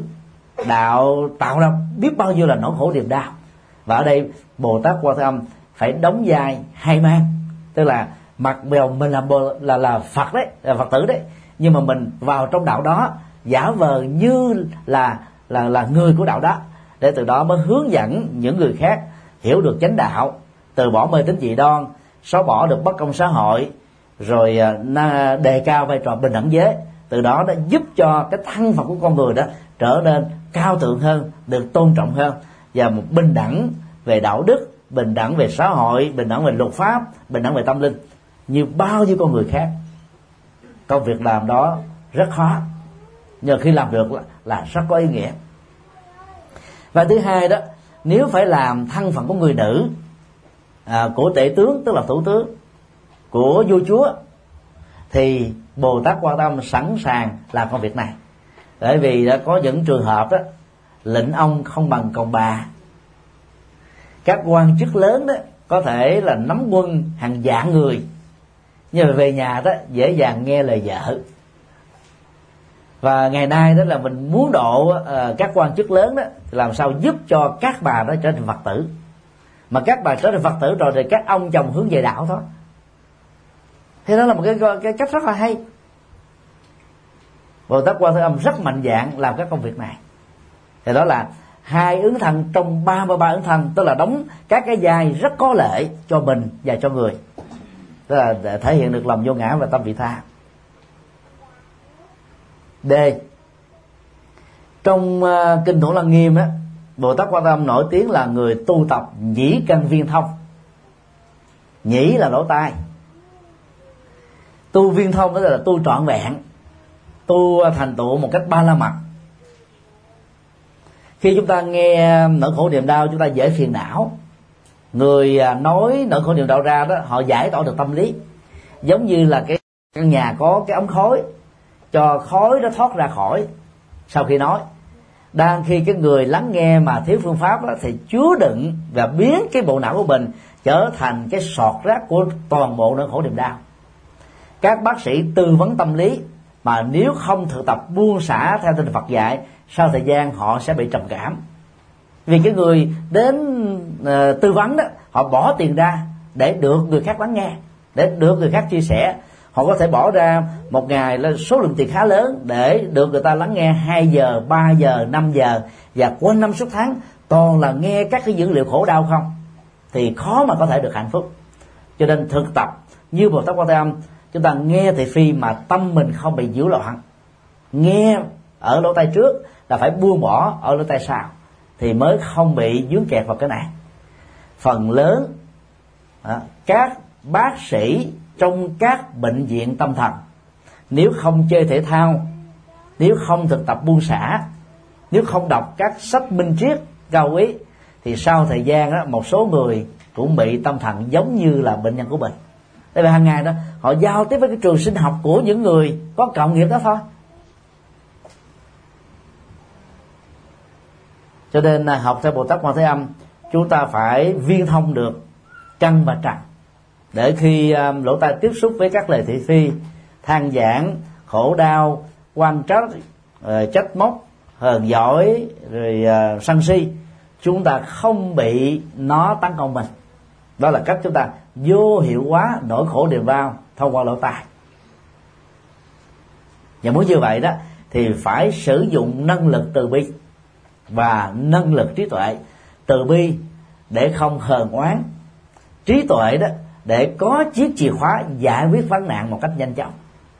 đạo tạo ra biết bao nhiêu là nỗi khổ niềm đau. Và ở đây Bồ Tát Quan Thế Âm phải đóng vai hai mang, tức là mặc bèo mình là Phật đấy, là Phật tử đấy, nhưng mà mình vào trong đạo đó giả vờ như là người của đạo đó, để từ đó mới hướng dẫn những người khác hiểu được chánh đạo, từ bỏ mê tín dị đoan, xóa bỏ được bất công xã hội, rồi đề cao vai trò bình đẳng giới. Từ đó đã giúp cho cái thân phận của con người đó trở nên cao thượng hơn, được tôn trọng hơn, và một bình đẳng về đạo đức, bình đẳng về xã hội, bình đẳng về luật pháp, bình đẳng về tâm linh như bao nhiêu con người khác. Công việc làm đó rất khó, nhưng khi làm được là rất có ý nghĩa. Và thứ hai đó, nếu phải làm thân phận của người nữ, của tể tướng tức là thủ tướng, của vua chúa, thì Bồ Tát Quan Tâm sẵn sàng làm công việc này. Bởi vì đã có những trường hợp đó, lệnh ông không bằng còng bà. Các quan chức lớn đó có thể là nắm quân hàng vạn người, nhưng mà về nhà đó dễ dàng nghe lời vợ. Và ngày nay đó là mình muốn độ các quan chức lớn đó, làm sao giúp cho các bà đó trở thành Phật tử, mà các bà trở thành Phật tử rồi thì các ông chồng hướng về đạo thôi. Thế đó là một cái cách rất là hay. Bồ Tát Quan Thế Âm rất mạnh dạn làm các công việc này. Thì đó là 2 ứng thân trong 33 ứng thân, tức là đóng các cái vai rất có lợi cho mình và cho người, tức là để thể hiện được lòng vô ngã và tâm vị tha. D. Trong kinh Thủ Lăng Nghiêm á, Bồ Tát Quan Thế Âm nổi tiếng là người tu tập nhĩ căn viên thông. Nhĩ là lỗ tai, tu viên thông đó là tu trọn vẹn, tu thành tựu một cách ba la mật. Khi chúng ta nghe nỗi khổ niềm đau, chúng ta dễ phiền não. Người nói nỗi khổ niềm đau ra đó, họ giải tỏa được tâm lý. Giống như là cái căn nhà có cái ống khói, cho khói nó thoát ra khỏi sau khi nói. Đang khi cái người lắng nghe mà thiếu phương pháp đó, thì chứa đựng và biến cái bộ não của mình trở thành cái sọt rác của toàn bộ nỗi khổ niềm đau. Các bác sĩ tư vấn tâm lý mà nếu không thực tập buông xả theo tinh Phật dạy, sau thời gian họ sẽ bị trầm cảm. Vì cái người đến tư vấn đó, họ bỏ tiền ra để được người khác lắng nghe, để được người khác chia sẻ. Họ có thể bỏ ra một ngày là số lượng tiền khá lớn để được người ta lắng nghe 2 giờ, 3 giờ, 5 giờ, và qua 5 suốt tháng toàn là nghe các cái dữ liệu khổ đau không, thì khó mà có thể được hạnh phúc. Cho nên thực tập như Bồ Tát Quan Thế Âm, chúng ta nghe thị phi mà tâm mình không bị nhiễu loạn. Nghe ở lỗ tai trước là phải buông bỏ ở lỗ tai sau, thì mới không bị dướng kẹt vào cái này. Phần lớn các bác sĩ trong các bệnh viện tâm thần, nếu không chơi thể thao, nếu không thực tập buông xả, nếu không đọc các sách minh triết cao quý, thì sau thời gian đó, một số người cũng bị tâm thần giống như là bệnh nhân của mình. Tại vì hàng ngày đó họ giao tiếp với cái trường sinh học của những người có cộng nghiệp đó thôi. Cho nên học theo Bồ Tát Quan Thế Âm, chúng ta phải viên thông được căn và trần, để khi lỗ tai tiếp xúc với các lời thị phi, than vãn, khổ đau, quan trách, trách móc, hờn giỏi, rồi sân si, chúng ta không bị nó tấn công mình. Đó là cách chúng ta vô hiệu hóa nỗi khổ niềm đau thông qua lỗ tai. Và muốn như vậy đó thì phải sử dụng năng lực từ bi và năng lực trí tuệ. Từ bi để không hờn oán, trí tuệ đó để có chiếc chìa khóa giải quyết vấn nạn một cách nhanh chóng.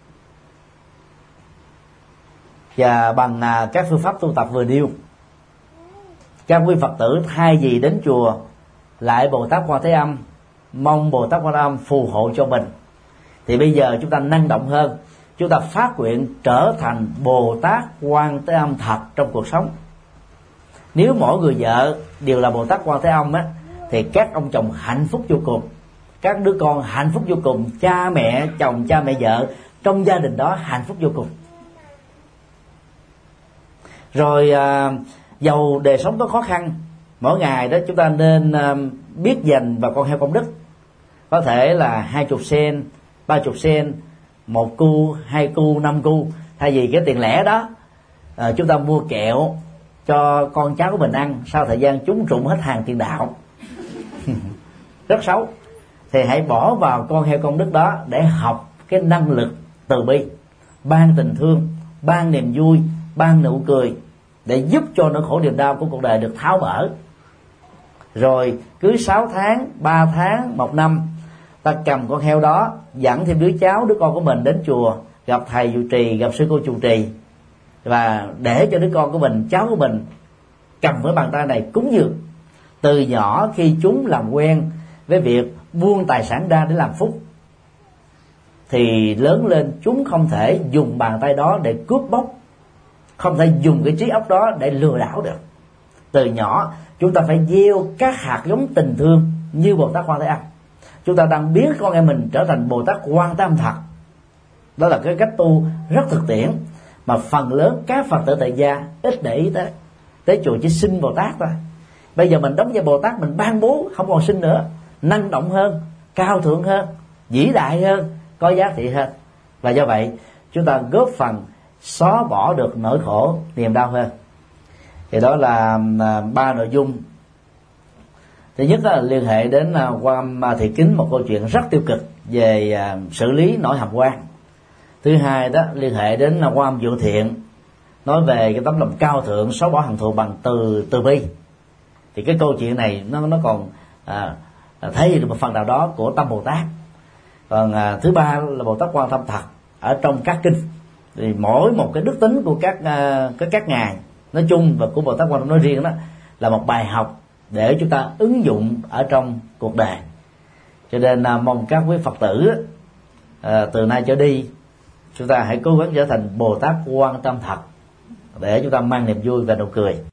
Và bằng các phương pháp tu tập vừa nêu, các quý Phật tử thay vì đến chùa lại Bồ Tát Quan Thế Âm, mong Bồ Tát Quan Thế Âm phù hộ cho mình, thì bây giờ chúng ta năng động hơn, chúng ta phát nguyện trở thành Bồ Tát Quan Thế Âm thật trong cuộc sống. Nếu mỗi người vợ đều là Bồ Tát Quan Thế Âm á, thì các ông chồng hạnh phúc vô cùng, các đứa con hạnh phúc vô cùng, cha mẹ chồng, cha mẹ vợ trong gia đình đó hạnh phúc vô cùng. Rồi dầu đời sống có khó khăn, mỗi ngày đó chúng ta nên biết dành vào con heo công đức. Có thể là 20 sen, 30 sen, 1 cu, 2 cu, 5 cu. Thay vì cái tiền lẻ đó, chúng ta mua kẹo cho con cháu của mình ăn, sau thời gian chúng trụng hết hàng tiền đạo rất xấu. Thì hãy bỏ vào con heo công đức đó để học cái năng lực từ bi, ban tình thương, ban niềm vui, ban nụ cười, để giúp cho nỗi khổ niềm đau của cuộc đời được tháo mở. Rồi cứ 6 tháng, 3 tháng, 1 năm, ta cầm con heo đó dẫn thêm đứa cháu, đứa con của mình đến chùa, gặp thầy trụ trì, gặp sư cô trụ trì, và để cho đứa con của mình, cháu của mình cầm với bàn tay này cúng dường. Từ nhỏ khi chúng làm quen với việc buông tài sản ra để làm phúc, thì lớn lên chúng không thể dùng bàn tay đó để cướp bóc, không thể dùng cái trí óc đó để lừa đảo được. Từ nhỏ chúng ta phải gieo các hạt giống tình thương như Bồ Tát Quan Thế Âm. Chúng ta đang biến con em mình trở thành Bồ Tát Quan Thế Âm thật. Đó là cái cách tu rất thực tiễn mà phần lớn các Phật tử tại gia ít để ý tới chùa chỉ xin Bồ Tát thôi. Bây giờ mình đóng vai Bồ Tát, mình ban bố không còn xin nữa, năng động hơn, cao thượng hơn, vĩ đại hơn, có giá trị hơn. Và do vậy chúng ta góp phần xóa bỏ được nỗi khổ niềm đau hơn. Thì đó là 3 nội dung. Thứ nhất là liên hệ đến Quan Thị Kính một câu chuyện rất tiêu cực về xử lý nỗi hàm oan. Thứ hai đó liên hệ đến Quan Vũ Thiện, nói về cái tấm lòng cao thượng xóa bỏ hận thù bằng từ bi. Thì cái câu chuyện này nó còn thể hiện được một phần nào đó của tâm Bồ Tát. Còn thứ ba là Bồ Tát Quan Tâm Thật ở trong các kinh. Thì mỗi một cái đức tính của các ngài nói chung và của Bồ Tát Quan Tâm nói riêng đó là một bài học để chúng ta ứng dụng ở trong cuộc đời. Cho nên mong các quý Phật tử từ nay trở đi chúng ta hãy cố gắng trở thành Bồ Tát Quan Tâm Thật để chúng ta mang niềm vui và nụ cười.